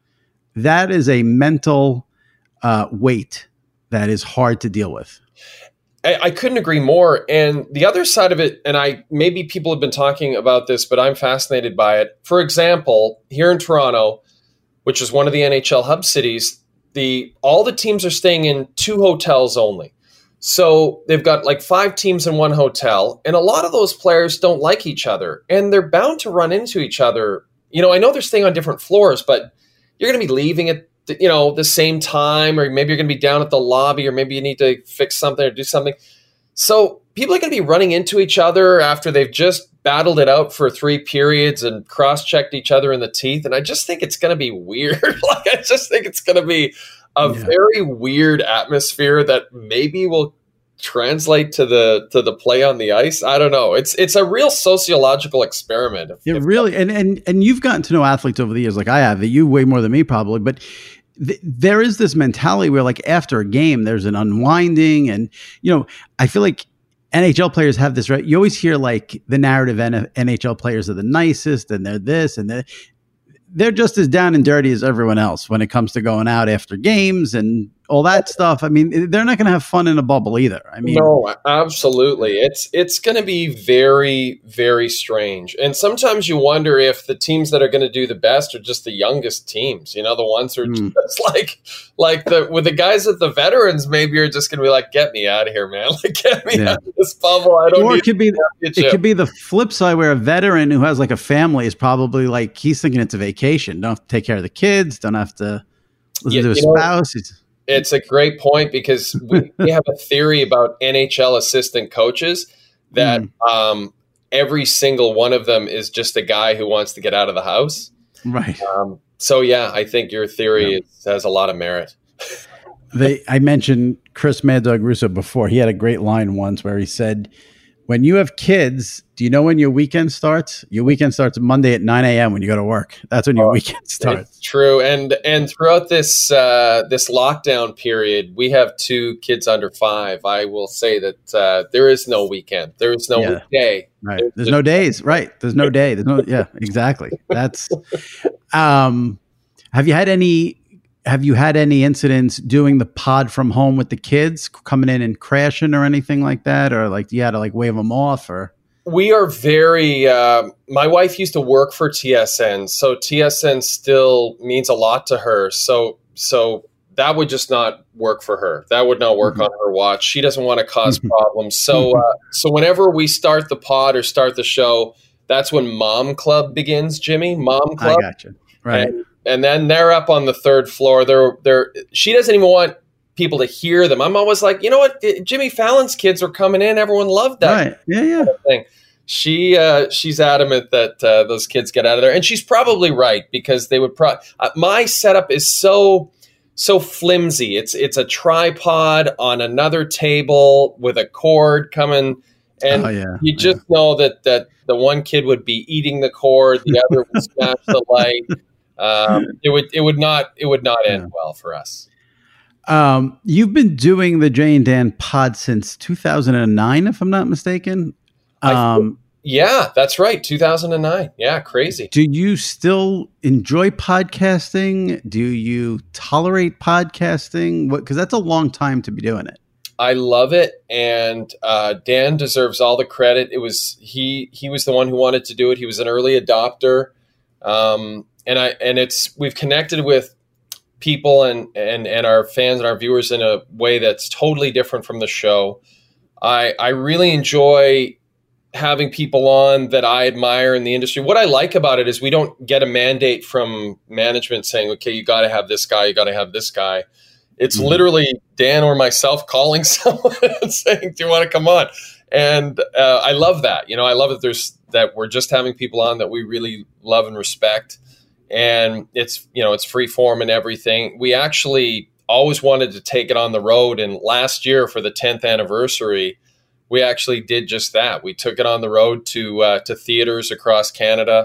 that is a mental uh, weight that is hard to deal with. I couldn't agree more. And the other side of it, and I maybe people have been talking about this, but I'm fascinated by it. For example, here in Toronto, which is one of the N H L hub cities, the all the teams are staying in two hotels only. So they've got like five teams in one hotel, and a lot of those players don't like each other, and they're bound to run into each other. You know, I know they're staying on different floors, but you're going to be leaving at you know, the same time, or maybe you're going to be down at the lobby, or maybe you need to fix something or do something. So people are going to be running into each other after they've just battled it out for three periods and cross-checked each other in the teeth. And I just think it's going to be weird. Like, I just think it's going to be a yeah. very weird atmosphere that maybe will translate to the to the play on the ice. I don't know. It's it's a real sociological experiment. If, it if really and, and and you've gotten to know athletes over the years, like I have. You way more than me probably, but th- there is this mentality where, like, after a game, there's an unwinding, and you know, I feel like N H L players have this, right? You always hear like the narrative N H L players are the nicest, and they're this, and they're they're just as down and dirty as everyone else when it comes to going out after games and all that stuff. I mean, they're not going to have fun in a bubble either. I mean, no, absolutely. It's, it's going to be very, very strange. And sometimes you wonder if the teams that are going to do the best are just the youngest teams, you know, the ones who are mm. just like, like the, with the guys at the veterans, maybe you're just going to be like, get me out of here, man. Like, get me yeah. out of this bubble. I don't or need it could be, it could be the flip side where a veteran who has like a family is probably like, he's thinking it's a vacation. Don't have to take care of the kids. Don't have to listen yeah, to a spouse. Know, It's a great point, because we, we have a theory about N H L assistant coaches that mm. um, every single one of them is just a guy who wants to get out of the house. Right. Um, so, yeah, I think your theory yeah. is, has a lot of merit. they, I mentioned Chris Mad Dog Russo before. He had a great line once where he said, when you have kids, do you know when your weekend starts? Your weekend starts Monday at nine a.m. when you go to work. That's when your oh, weekend starts. It's true. And and throughout this uh, this lockdown period, we have two kids under five. I will say that uh, there is no weekend. There is no yeah. day. Right. There's, There's no days. Right. There's no day. There's no. Yeah. Exactly. That's. Um, have you had any? Have you had any incidents doing the pod from home with the kids coming in and crashing or anything like that? Or like, you had to like wave them off or? We are very, uh, my wife used to work for T S N. So T S N still means a lot to her. So, so that would just not work for her. That would not work mm-hmm. on her watch. She doesn't want to cause problems. So, uh, so whenever we start the pod or start the show, that's when Mom Club begins, Jimmy. Mom Club. I got you. Right. And, And then they're up on the third floor. They're they're. She doesn't even want people to hear them. I'm always like, you know what? Jimmy Fallon's kids were coming in. Everyone loved that. Right. Yeah, yeah. Kind of thing. She uh, she's adamant that uh, those kids get out of there, and she's probably right because they would. Pro- uh, my setup is so so flimsy. It's it's a tripod on another table with a cord coming, and oh, yeah, you just yeah. know that that the one kid would be eating the cord, the other would smash the light. Um, it would it would not it would not end yeah. well for us. Um, you've been doing the Jay and Dan pod since two thousand nine, if I'm not mistaken. Um, yeah, that's right, two thousand nine. Yeah, crazy. Do you still enjoy podcasting? Do you tolerate podcasting? What? Because that's a long time to be doing it. I love it, and uh, Dan deserves all the credit. It was he he was the one who wanted to do it. He was an early adopter. Um, And I and it's we've connected with people and, and, and our fans and our viewers in a way that's totally different from the show. I I really enjoy having people on that I admire in the industry. What I like about it is we don't get a mandate from management saying, okay, you got to have this guy, you got to have this guy. It's mm-hmm. literally Dan or myself calling someone and saying, do you want to come on? And uh, I love that. You know, I love that there's that we're just having people on that we really love and respect. And it's, you know, it's free form and everything. We actually always wanted to take it on the road. And last year for the tenth anniversary, we actually did just that. We took it on the road to uh, to theaters across Canada.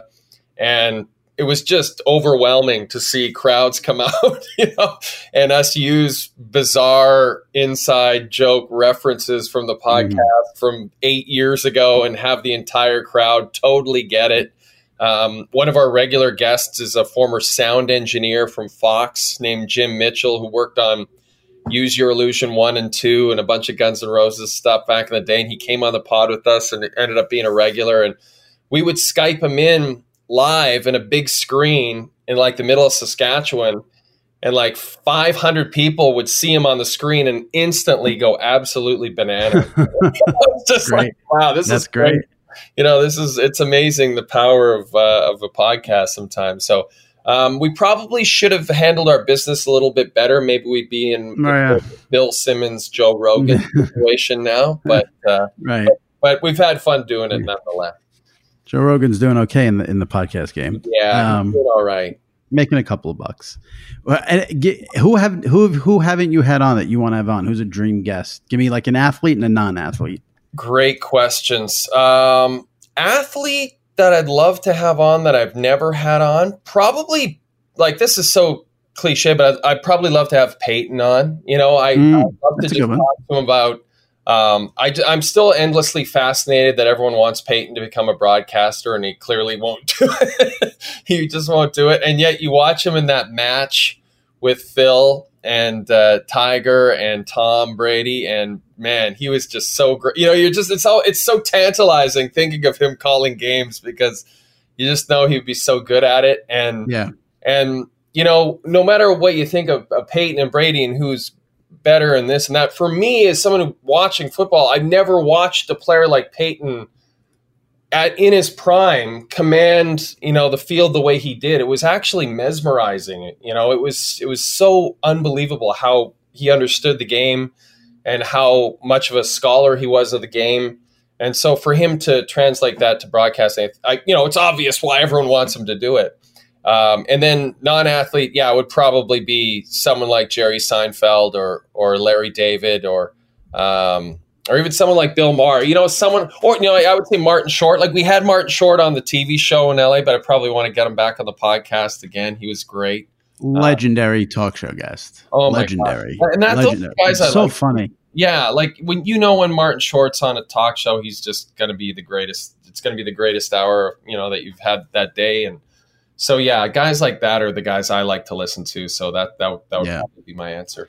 And it was just overwhelming to see crowds come out, you know, and us use bizarre inside joke references from the podcast mm-hmm. from eight years ago and have the entire crowd totally get it. Um, one of our regular guests is a former sound engineer from Fox named Jim Mitchell, who worked on Use Your Illusion one and two and a bunch of Guns N' Roses stuff back in the day. And he came on the pod with us and it ended up being a regular. And we would Skype him in live in a big screen in like the middle of Saskatchewan. And like five hundred people would see him on the screen and instantly go absolutely bananas. It's just great. Like, wow, this That's is great. great. You know, this is, it's amazing the power of, uh, of a podcast sometimes. So um, we probably should have handled our business a little bit better. Maybe we'd be in oh, yeah. Bill Simmons, Joe Rogan situation now, but, uh, right. but, but we've had fun doing it nonetheless. Joe Rogan's doing okay in the, in the podcast game. Yeah. Um, he's doing all right. Making a couple of bucks. Well, and get, who have, who, who haven't you had on that you want to have on? Who's a dream guest? Give me like an athlete and a non-athlete. Great questions. Um, athlete that I'd love to have on that I've never had on, probably like this is so cliche, but I'd, I'd probably love to have Peyton on. You know, I, mm, I'd love to just talk to him about. Um, I, I'm still endlessly fascinated that everyone wants Peyton to become a broadcaster, and he clearly won't do it. He just won't do it, and yet you watch him in that match with Phil and uh, Tiger and Tom Brady, and man, he was just so great. You know, you're just it's all it's so tantalizing thinking of him calling games because you just know he'd be so good at it. And yeah, and you know, no matter what you think of, of Peyton and Brady and who's better and this and that, for me as someone who watching football, I've never watched a player like Peyton at in his prime command, you know, the field the way he did. It was actually mesmerizing. You know, it was it was so unbelievable how he understood the game and how much of a scholar he was of the game. And so for him to translate that to broadcasting, I, you know, it's obvious why everyone wants him to do it. Um, and then non-athlete, yeah, it would probably be someone like Jerry Seinfeld or or Larry David or um, or even someone like Bill Maher, you know, someone, or, you know, I would say Martin Short. Like we had Martin Short on the T V show in L A, but I probably want to get him back on the podcast again. He was great. Legendary uh, talk show guest. Oh, legendary. My God. And that's legendary. Those guys I so like. funny. Yeah. Like when, you know, when Martin Short's on a talk show, he's just going to be the greatest. It's going to be the greatest hour, you know, that you've had that day. And so, yeah, guys like that are the guys I like to listen to. So that, that, that would yeah. probably be my answer.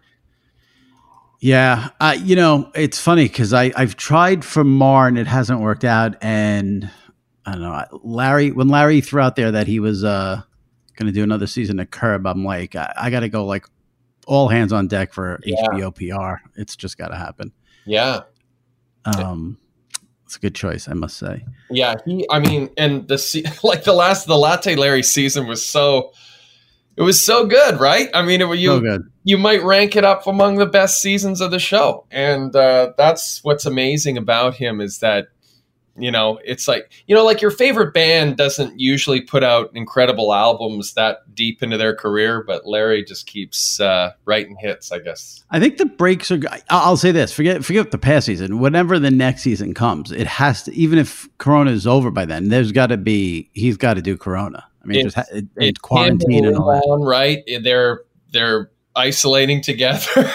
Yeah. Uh, you know, it's funny because I I've tried for Maher and it hasn't worked out. And I don't know, Larry, when Larry threw out there that he was, uh, going to do another season of Curb, I'm like, I, I got to go like all hands on deck for yeah. H B O P R. It's just got to happen. Yeah. Um, it's a good choice, I must say. Yeah. He, I mean, and the, like the last, the Latte Larry season was so, it was so good, right? I mean, it, you, so good. You might rank it up among the best seasons of the show. And uh, that's what's amazing about him is that, you know, it's like, you know, like your favorite band doesn't usually put out incredible albums that deep into their career, but Larry just keeps uh, writing hits, I guess. I think the breaks are, I'll say this, forget forget the past season. Whenever the next season comes, it has to, even if Corona is over by then, there's got to be, he's got to do Corona. I mean, it's, just it, it's quarantine and all that. On, right? They're, they're isolating together.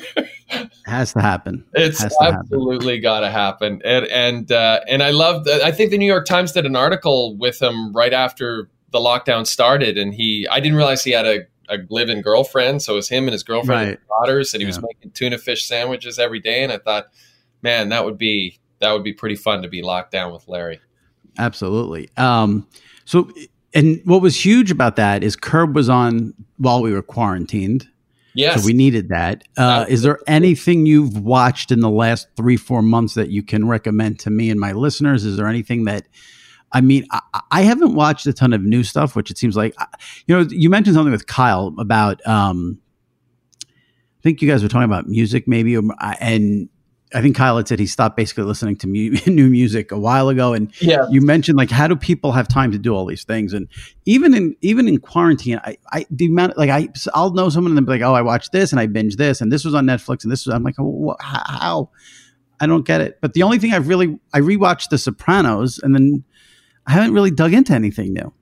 Has to happen. It's to absolutely got to happen. And and uh, and I love. I think the New York Times did an article with him right after the lockdown started, and he. I didn't realize he had a, a live-in girlfriend, so it was him and his girlfriend right. and his daughters, and he yeah. was making tuna fish sandwiches every day. And I thought, man, that would be that would be pretty fun to be locked down with Larry. Absolutely. Um, so, and what was huge about that is Curb was on while we were quarantined. Yes. So we needed that. Uh, is there anything you've watched in the last three, four months that you can recommend to me and my listeners? Is there anything that, I mean, I, I haven't watched a ton of new stuff, which it seems like, you know, you mentioned something with Kyle about, um, I think you guys were talking about music maybe, and I think Kyle had said he stopped basically listening to mu- new music a while ago. And yeah. you mentioned like, how do people have time to do all these things? And even in, even in quarantine, I, I, the amount, like I, I'll know someone and be like, oh, I watched this and I binged this and this was on Netflix and this was, I'm like, oh, wh- how? I don't get it. But the only thing I've really, I rewatched The Sopranos and then I haven't really dug into anything new.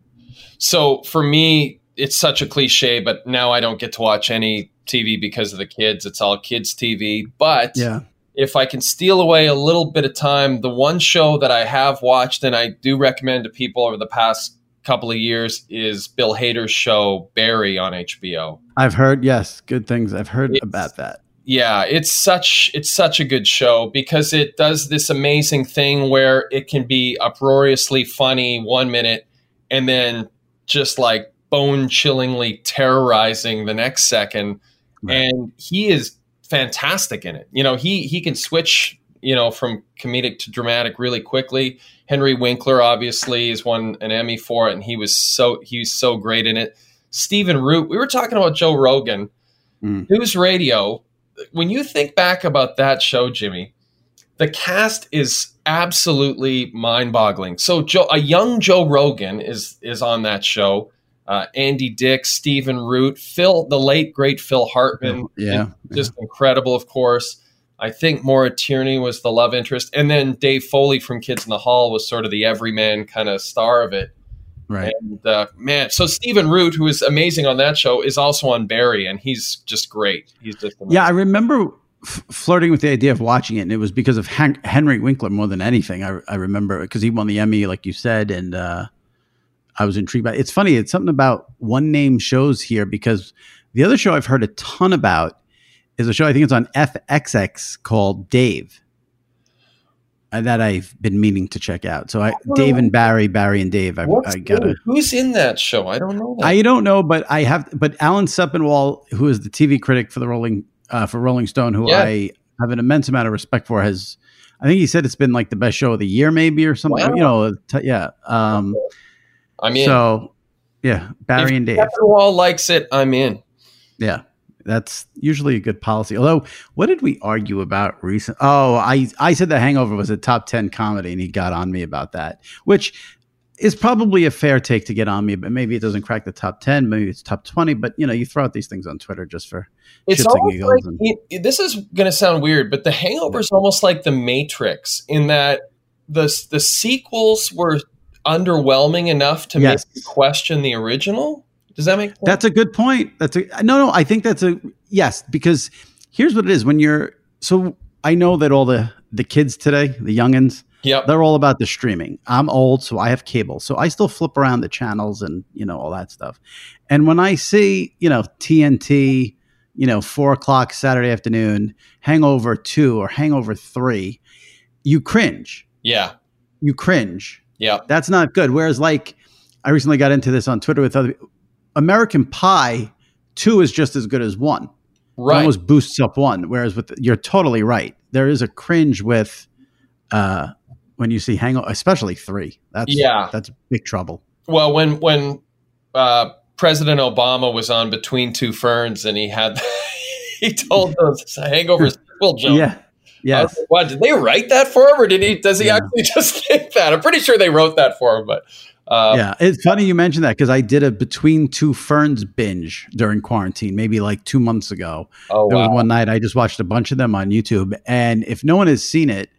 So for me, it's such a cliche, but now I don't get to watch any T V because of the kids. It's all kids T V, but yeah. If I can steal away a little bit of time, the one show that I have watched and I do recommend to people over the past couple of years is Bill Hader's show Barry on H B O. I've heard, yes, good things. I've heard it's, about that. Yeah, it's such it's such a good show because it does this amazing thing where it can be uproariously funny one minute and then just like bone-chillingly terrorizing the next second. Right. And he is fantastic in it. You know, he he can switch, you know, from comedic to dramatic really quickly. Henry Winkler obviously has won an Emmy for it, and he was so he was so great in it. Stephen Root, we were talking about Joe Rogan, mm. News Radio. When you think back about that show, Jimmy, the cast is absolutely mind-boggling. So Joe, a young Joe Rogan is is on that show. Uh, Andy Dick, Stephen Root, Phil, the late great Phil Hartman, yeah, just yeah. incredible, of course. I think Maura Tierney was the love interest, and then Dave Foley from Kids in the Hall was sort of the everyman kind of star of it. Right, and uh, man, so Stephen Root, who is amazing on that show, is also on Barry, and he's just great. He's just amazing. Yeah, I remember f- flirting with the idea of watching it, and it was because of Hen- Henry Winkler more than anything. I, I remember because he won the Emmy, like you said, and. Uh, I was intrigued by it. It's funny. It's something about one name shows here because the other show I've heard a ton about is a show, I think it's on F X X called Dave uh, that I've been meaning to check out. So I, Dave and Barry, Barry and Dave. I, I gotta. Who's in that show? I don't know. That. I don't know, but I have, but Alan Sepinwall, who is the T V critic for the Rolling, uh, for Rolling Stone, who yeah. I have an immense amount of respect for, has, I think he said it's been like the best show of the year, maybe, or something, wow. you know, t- yeah. Um, okay. I'm in. So, yeah, Barry if and Dave. Wall likes it, I'm in. Yeah, that's usually a good policy. Although, what did we argue about recent? Oh, I I said The Hangover was a top ten comedy, and he got on me about that. Which, is probably a fair take to get on me, but maybe it doesn't crack the top ten, maybe it's top twenty, but you know, you throw out these things on Twitter just for it's shits and giggles. Like, and, it, this is going to sound weird, but The Hangover is almost like The Matrix in that the, the sequels were underwhelming enough to yes. make you question the original. Does that make sense? That's a good point. That's a, no, no, I think that's a, yes, because here's what it is when you're, so I know that all the, the kids today, the youngins, yep. they're all about the streaming. I'm old, so I have cable. So I still flip around the channels and, you know, all that stuff. And when I see, you know, T N T, you know, four o'clock Saturday afternoon, Hangover two or Hangover three, you cringe. Yeah. You cringe. Yeah. That's not good. Whereas like, I recently got into this on Twitter with other American Pie two is just as good as one. Right. It almost boosts up one. Whereas with, you're totally right. There is a cringe with, uh, when you see Hangover, especially three, that's yeah. that's big trouble. Well, when when uh, President Obama was on Between Two Ferns, and he had he told those Hangover sequel jokes. Yeah, yes. Like, what did they write that for him, or did he? Does he yeah. actually just think that? I'm pretty sure they wrote that for him, but um, yeah, it's funny you mentioned that because I did a Between Two Ferns binge during quarantine, maybe like two months ago. Oh, there wow. was one night I just watched a bunch of them on YouTube, and if no one has seen it.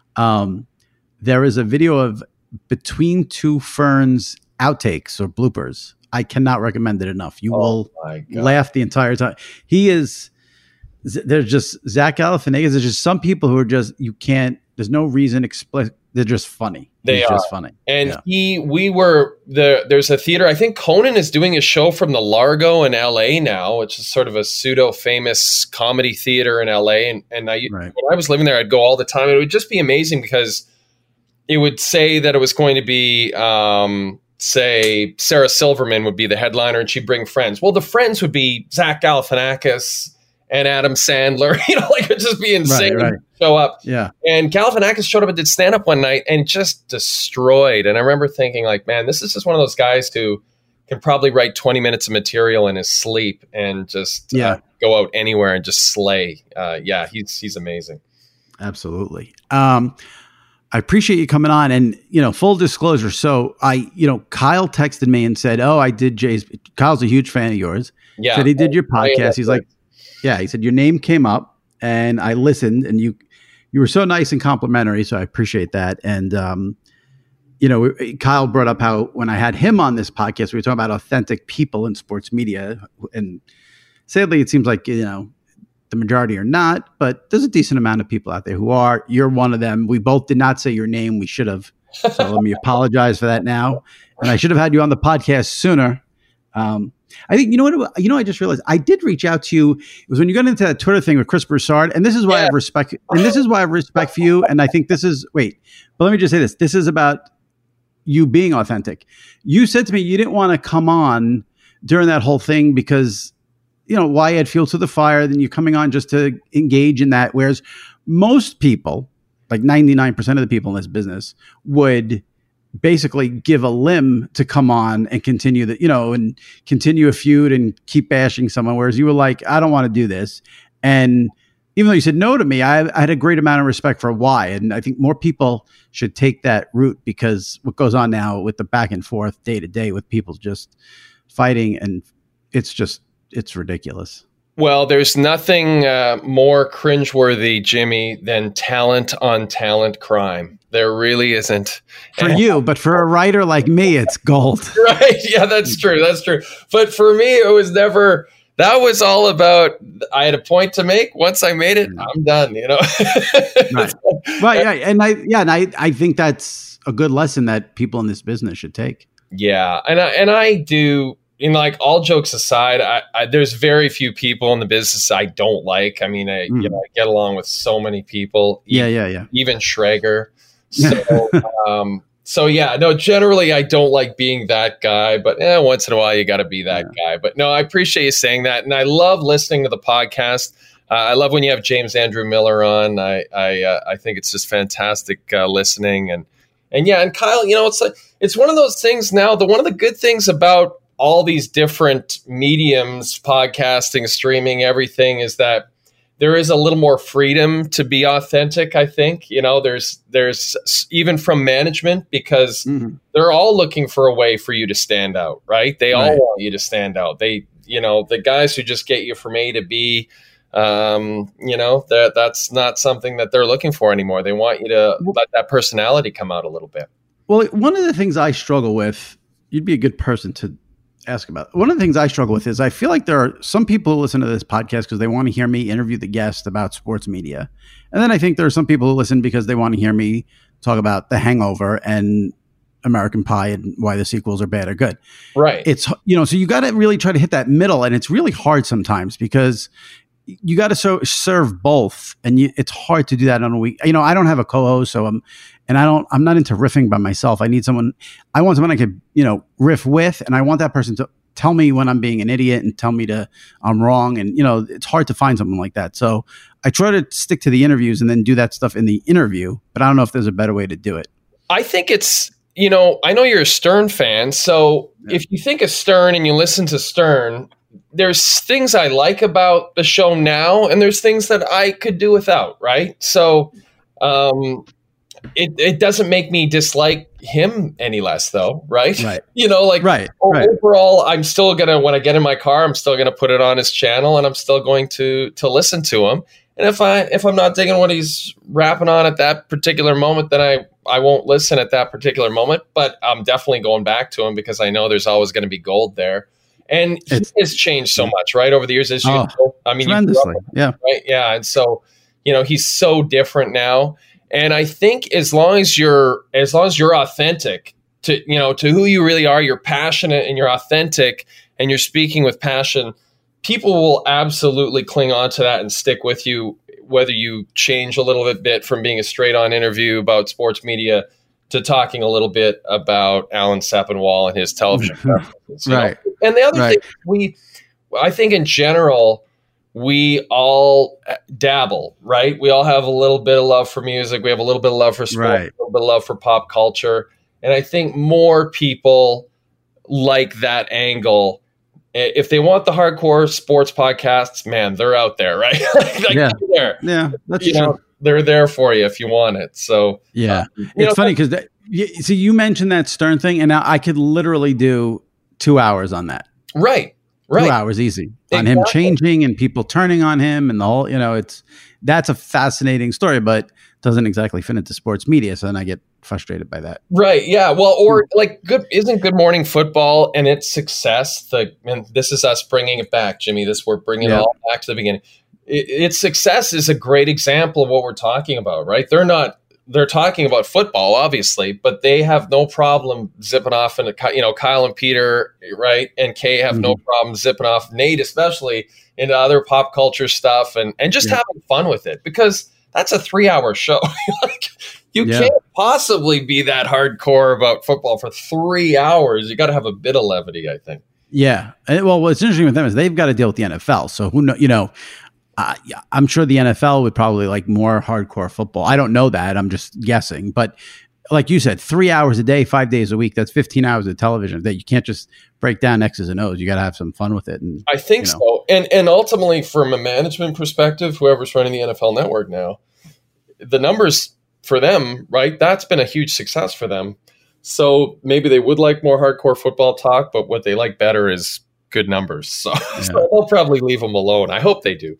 Um, there is a video of Between Two Ferns outtakes or bloopers. I cannot recommend it enough. You oh will my laugh the entire time. He is, there's just Zach Galifianakis. There's just some people who are just, you can't, there's no reason explicit. They're just funny. They He's are just funny. And yeah. he, we were the, there's a theater. I think Conan is doing a show from the Largo in L A now, which is sort of a pseudo famous comedy theater in L A. And, and I, right. when I was living there, I'd go all the time. It would just be amazing because it would say that it was going to be, um, say Sarah Silverman would be the headliner and she'd bring friends. Well, the friends would be Zach Galifianakis and Adam Sandler, you know, like it'd just be insane right, right. to show up. Yeah. And Galifianakis showed up and did stand up one night and just destroyed. And I remember thinking like, man, this is just one of those guys who can probably write twenty minutes of material in his sleep and just yeah. uh, go out anywhere and just slay. Uh, yeah, he's, he's amazing. Absolutely. Um, I appreciate you coming on and, you know, full disclosure. So I, you know, Kyle texted me and said, oh, I did Jay's, Kyle's a huge fan of yours. Yeah. Said he did your podcast. Yeah, He's like, yeah, he said, your name came up and I listened and you, you were so nice and complimentary. So I appreciate that. And, um, you know, Kyle brought up how when I had him on this podcast, we were talking about authentic people in sports media. And sadly, it seems like, you know, the majority are not, but there's a decent amount of people out there who are. You're one of them. We both did not say your name. We should have. So let me apologize for that now. And I should have had you on the podcast sooner. Um, I think, you know what, you know, I just realized I did reach out to you. It was when you got into that Twitter thing with Chris Broussard. And this is why yeah. I have respect. And this is why I have respect for you. And I think this is, wait, but let me just say this. This is about you being authentic. You said to me, you didn't want to come on during that whole thing because, you know, why add fuel to the fire? Then you're coming on just to engage in that. Whereas most people, like ninety-nine percent of the people in this business would basically give a limb to come on and continue that, you know, and continue a feud and keep bashing someone. Whereas you were like, I don't want to do this. And even though you said no to me, I, I had a great amount of respect for why. And I think more people should take that route because what goes on now with the back and forth day to day with people just fighting and it's just, it's ridiculous. Well, there's nothing uh, more cringeworthy, Jimmy, than talent on talent crime. There really isn't. For you, but for a writer like me, it's gold. Right. Yeah, that's true. That's true. But for me, it was never, that was all about, I had a point to make. Once I made it, I'm done, you know? Right. Right. Yeah. And I, yeah, and I, I think that's a good lesson that people in this business should take. Yeah. And I, and I do, in like all jokes aside, I, I, there's very few people in the business I don't like. I mean, I, mm. you know, I get along with so many people. Yeah, even, yeah, yeah. Even Schrager. So, um, so yeah, no, generally I don't like being that guy, but eh, once in a while you got to be that yeah. guy. But no, I appreciate you saying that. And I love listening to the podcast. Uh, I love when you have James Andrew Miller on. I, I, uh, I think it's just fantastic uh, listening. And, and yeah, and Kyle, you know, it's like, it's one of those things now, the, one of the good things about all these different mediums, podcasting, streaming, everything is that there is a little more freedom to be authentic. I think, you know, there's, there's even from management, because mm-hmm. they're all looking for a way for you to stand out, right? They all right. want you to stand out. They, you know, the guys who just get you from A to B, um, you know, that that's not something that they're looking for anymore. They want you to let that personality come out a little bit. Well, one of the things I struggle with, you'd be a good person to ask about. One of the things I struggle with is I feel like there are some people who listen to this podcast because they want to hear me interview the guest about sports media. And then I think there are some people who listen because they want to hear me talk about The Hangover and American Pie and why the sequels are bad or good. Right. It's, you know, so you got to really try to hit that middle, and it's really hard sometimes because you got to so serve both, and you, it's hard to do that on a week. You know, I don't have a co-host, so I'm, and I don't, I'm not into riffing by myself. I need someone, I want someone I could, you know, riff with, and I want that person to tell me when I'm being an idiot and tell me to, I'm wrong. And, you know, it's hard to find someone like that. So I try to stick to the interviews and then do that stuff in the interview, but I don't know if there's a better way to do it. I think it's, you know, I know you're a Stern fan. So yeah. if you think of Stern and you listen to Stern, there's things I like about the show now, and there's things that I could do without, right? So um, it, it doesn't make me dislike him any less, though, right? Right. You know, like right, right. overall, I'm still going to, when I get in my car, I'm still going to put it on his channel, and I'm still going to to listen to him. And if, I, if I'm not digging what he's rapping on at that particular moment, then I, I won't listen at that particular moment, but I'm definitely going back to him because I know there's always going to be gold there. And he it's, has changed so much, right, over the years. As you oh, know, I mean, tremendously, him, yeah, right, yeah. And so, you know, he's so different now. And I think as long as you're, as long as you're authentic to, you know, to who you really are, you're passionate and you're authentic and you're speaking with passion, people will absolutely cling on to that and stick with you, whether you change a little bit, bit from being a straight on interview about sports media to talking a little bit about Alan Sepinwall and his television preferences. Right. Know? And the other right. thing, we, I think in general, we all dabble, right? We all have a little bit of love for music. We have a little bit of love for sports, right. a little bit of love for pop culture. And I think more people like that angle. If they want the hardcore sports podcasts, man, they're out there, right? like, yeah. There. Yeah, that's you true. Know, they're there for you if you want it. So yeah, uh, it's know, funny because see, you mentioned that Stern thing, and now I could literally do two hours on that. Right, right, two hours easy exactly. on him changing and people turning on him and the whole. You know, it's that's a fascinating story, but doesn't exactly fit into sports media. So then I get frustrated by that. Right. Yeah. Well, or like good isn't Good Morning Football and its success. The and this is us bringing it back, Jimmy. This we're bringing yeah. it all back to the beginning. It, its success is a great example of what we're talking about, right? They're not. They're talking about football, obviously, but they have no problem zipping off into, you know, Kyle and Peter, right? And Kay have mm-hmm. no problem zipping off, Nate especially, into other pop culture stuff and, and just yeah. having fun with it because that's a three-hour show. like, you yeah. can't possibly be that hardcore about football for three hours. You got to have a bit of levity, I think. Yeah. Well, what's interesting with them is they've got to deal with the N F L. So who know, you know, Uh, I'm sure the N F L would probably like more hardcore football. I don't know that. I'm just guessing. But like you said, three hours a day, five days a week, that's fifteen hours of television that you can't just break down X's and O's. You got to have some fun with it. And I think you know. so. And and ultimately, from a management perspective, whoever's running the N F L Network now, the numbers for them, right, that's been a huge success for them. So maybe they would like more hardcore football talk, but what they like better is good numbers. So, yeah. so they'll probably leave them alone. I hope they do.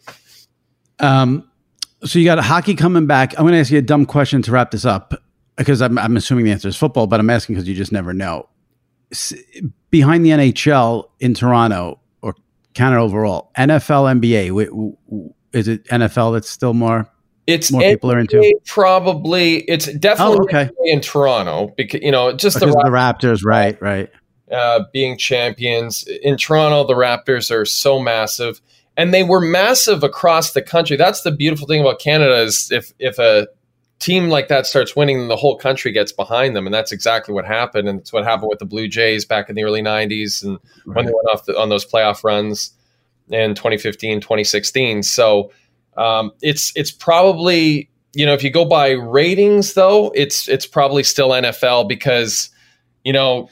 Um, so you got hockey coming back. I'm going to ask you a dumb question to wrap this up because I'm, I'm assuming the answer is football, but I'm asking because you just never know. S- behind the N H L in Toronto or Canada overall, N F L, N B A, w- w- is it N F L that's still more? It's more people are into. Probably, it's definitely oh, okay. in Toronto because you know just because the, the Raptors, right, right. Uh, being champions in Toronto, the Raptors are so massive. And they were massive across the country. That's the beautiful thing about Canada is if if a team like that starts winning, then the whole country gets behind them. And that's exactly what happened. And it's what happened with the Blue Jays back in the early nineties and right. when they went off the, on those playoff runs in twenty fifteen, twenty sixteen. So um, it's it's probably, you know, if you go by ratings, though, it's it's probably still N F L because, you know,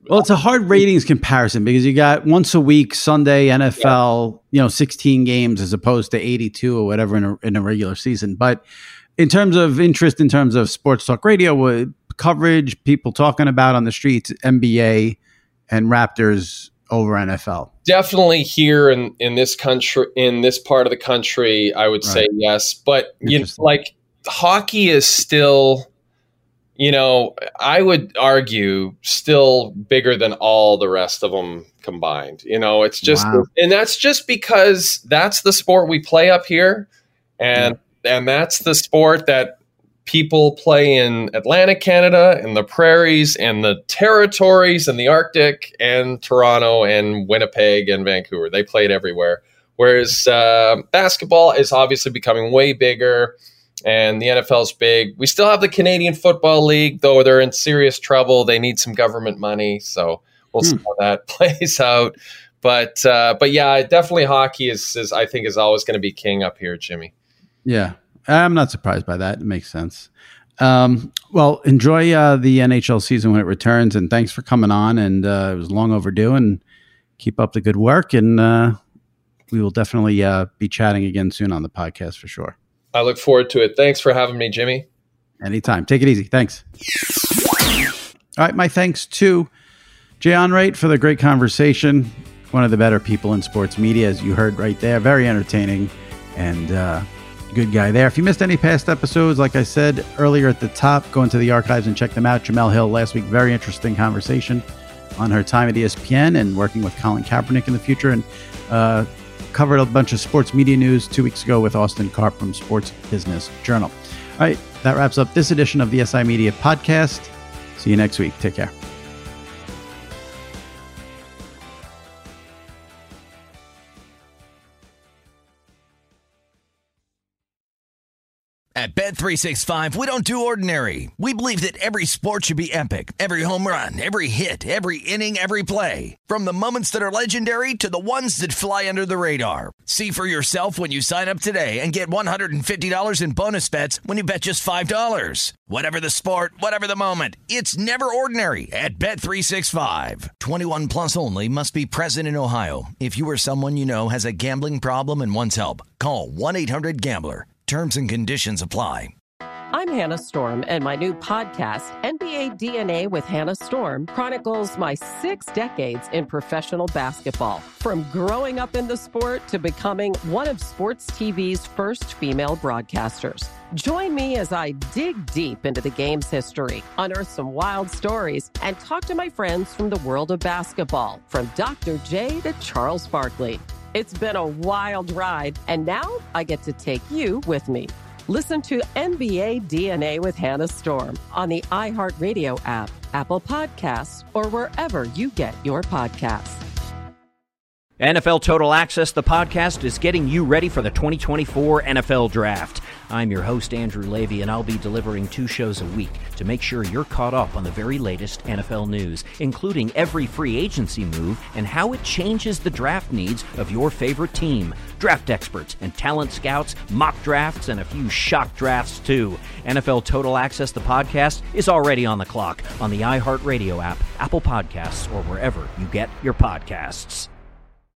Well, it's a hard ratings comparison because you got once a week Sunday N F L, yeah. you know, sixteen games as opposed to eighty-two or whatever in a, in a regular season. But in terms of interest, in terms of sports talk radio, with coverage, people talking about on the streets, N B A and Raptors over N F L. Definitely here in, in this country, in this part of the country, I would right. say yes. But you know, like hockey is still, you know, I would argue still bigger than all the rest of them combined. You know, it's just, wow. and that's just because that's the sport we play up here. And, yeah. and that's the sport that people play in Atlantic Canada, in the prairies, and the territories, and the Arctic, and Toronto, and Winnipeg, and Vancouver. They play it everywhere. Whereas uh, basketball is obviously becoming way bigger. And the N F L's big. We still have the Canadian Football League, though they're in serious trouble. They need some government money, so we'll hmm. see how that plays out. But uh, but yeah, definitely hockey is, is I think is always going to be king up here, Jimmy. Yeah, I'm not surprised by that. It makes sense. Um, well, enjoy uh, the N H L season when it returns, and thanks for coming on. And uh, it was long overdue. And keep up the good work. And uh, we will definitely uh, be chatting again soon on the podcast for sure. I look forward to it. Thanks for having me, Jimmy. Anytime. Take it easy. Thanks. All right. My thanks to Jay Onrait for the great conversation. One of the better people in sports media, as you heard right there. Very entertaining and uh, good guy there. If you missed any past episodes, like I said earlier at the top, go into the archives and check them out. Jemele Hill last week, very interesting conversation on her time at E S P N and working with Colin Kaepernick in the future. And uh, covered a bunch of sports media news two weeks ago with Austin Karp from Sports Business Journal. All right, that wraps up this edition of the S I Media Podcast. See you next week. Take care. At Bet three sixty-five, we don't do ordinary. We believe that every sport should be epic. Every home run, every hit, every inning, every play. From the moments that are legendary to the ones that fly under the radar. See for yourself when you sign up today and get one hundred fifty dollars in bonus bets when you bet just five dollars. Whatever the sport, whatever the moment, it's never ordinary at Bet three sixty-five. twenty-one plus only. Must be present in Ohio. If you or someone you know has a gambling problem and wants help, call one eight hundred gambler. Terms and conditions apply. I'm Hannah Storm, and my new podcast, N B A D N A with Hannah Storm, chronicles my six decades in professional basketball. From growing up in the sport to becoming one of sports T V's first female broadcasters. Join me as I dig deep into the game's history, unearth some wild stories, and talk to my friends from the world of basketball, from Doctor J to Charles Barkley. It's been a wild ride, and now I get to take you with me. Listen to N B A D N A with Hannah Storm on the iHeartRadio app, Apple Podcasts, or wherever you get your podcasts. N F L Total Access, the podcast, is getting you ready for the twenty twenty-four N F L Draft. I'm your host, Andrew Levy, and I'll be delivering two shows a week to make sure you're caught up on the very latest N F L news, including every free agency move and how it changes the draft needs of your favorite team. Draft experts and talent scouts, mock drafts, and a few shock drafts, too. N F L Total Access, the podcast, is already on the clock on the iHeartRadio app, Apple Podcasts, or wherever you get your podcasts.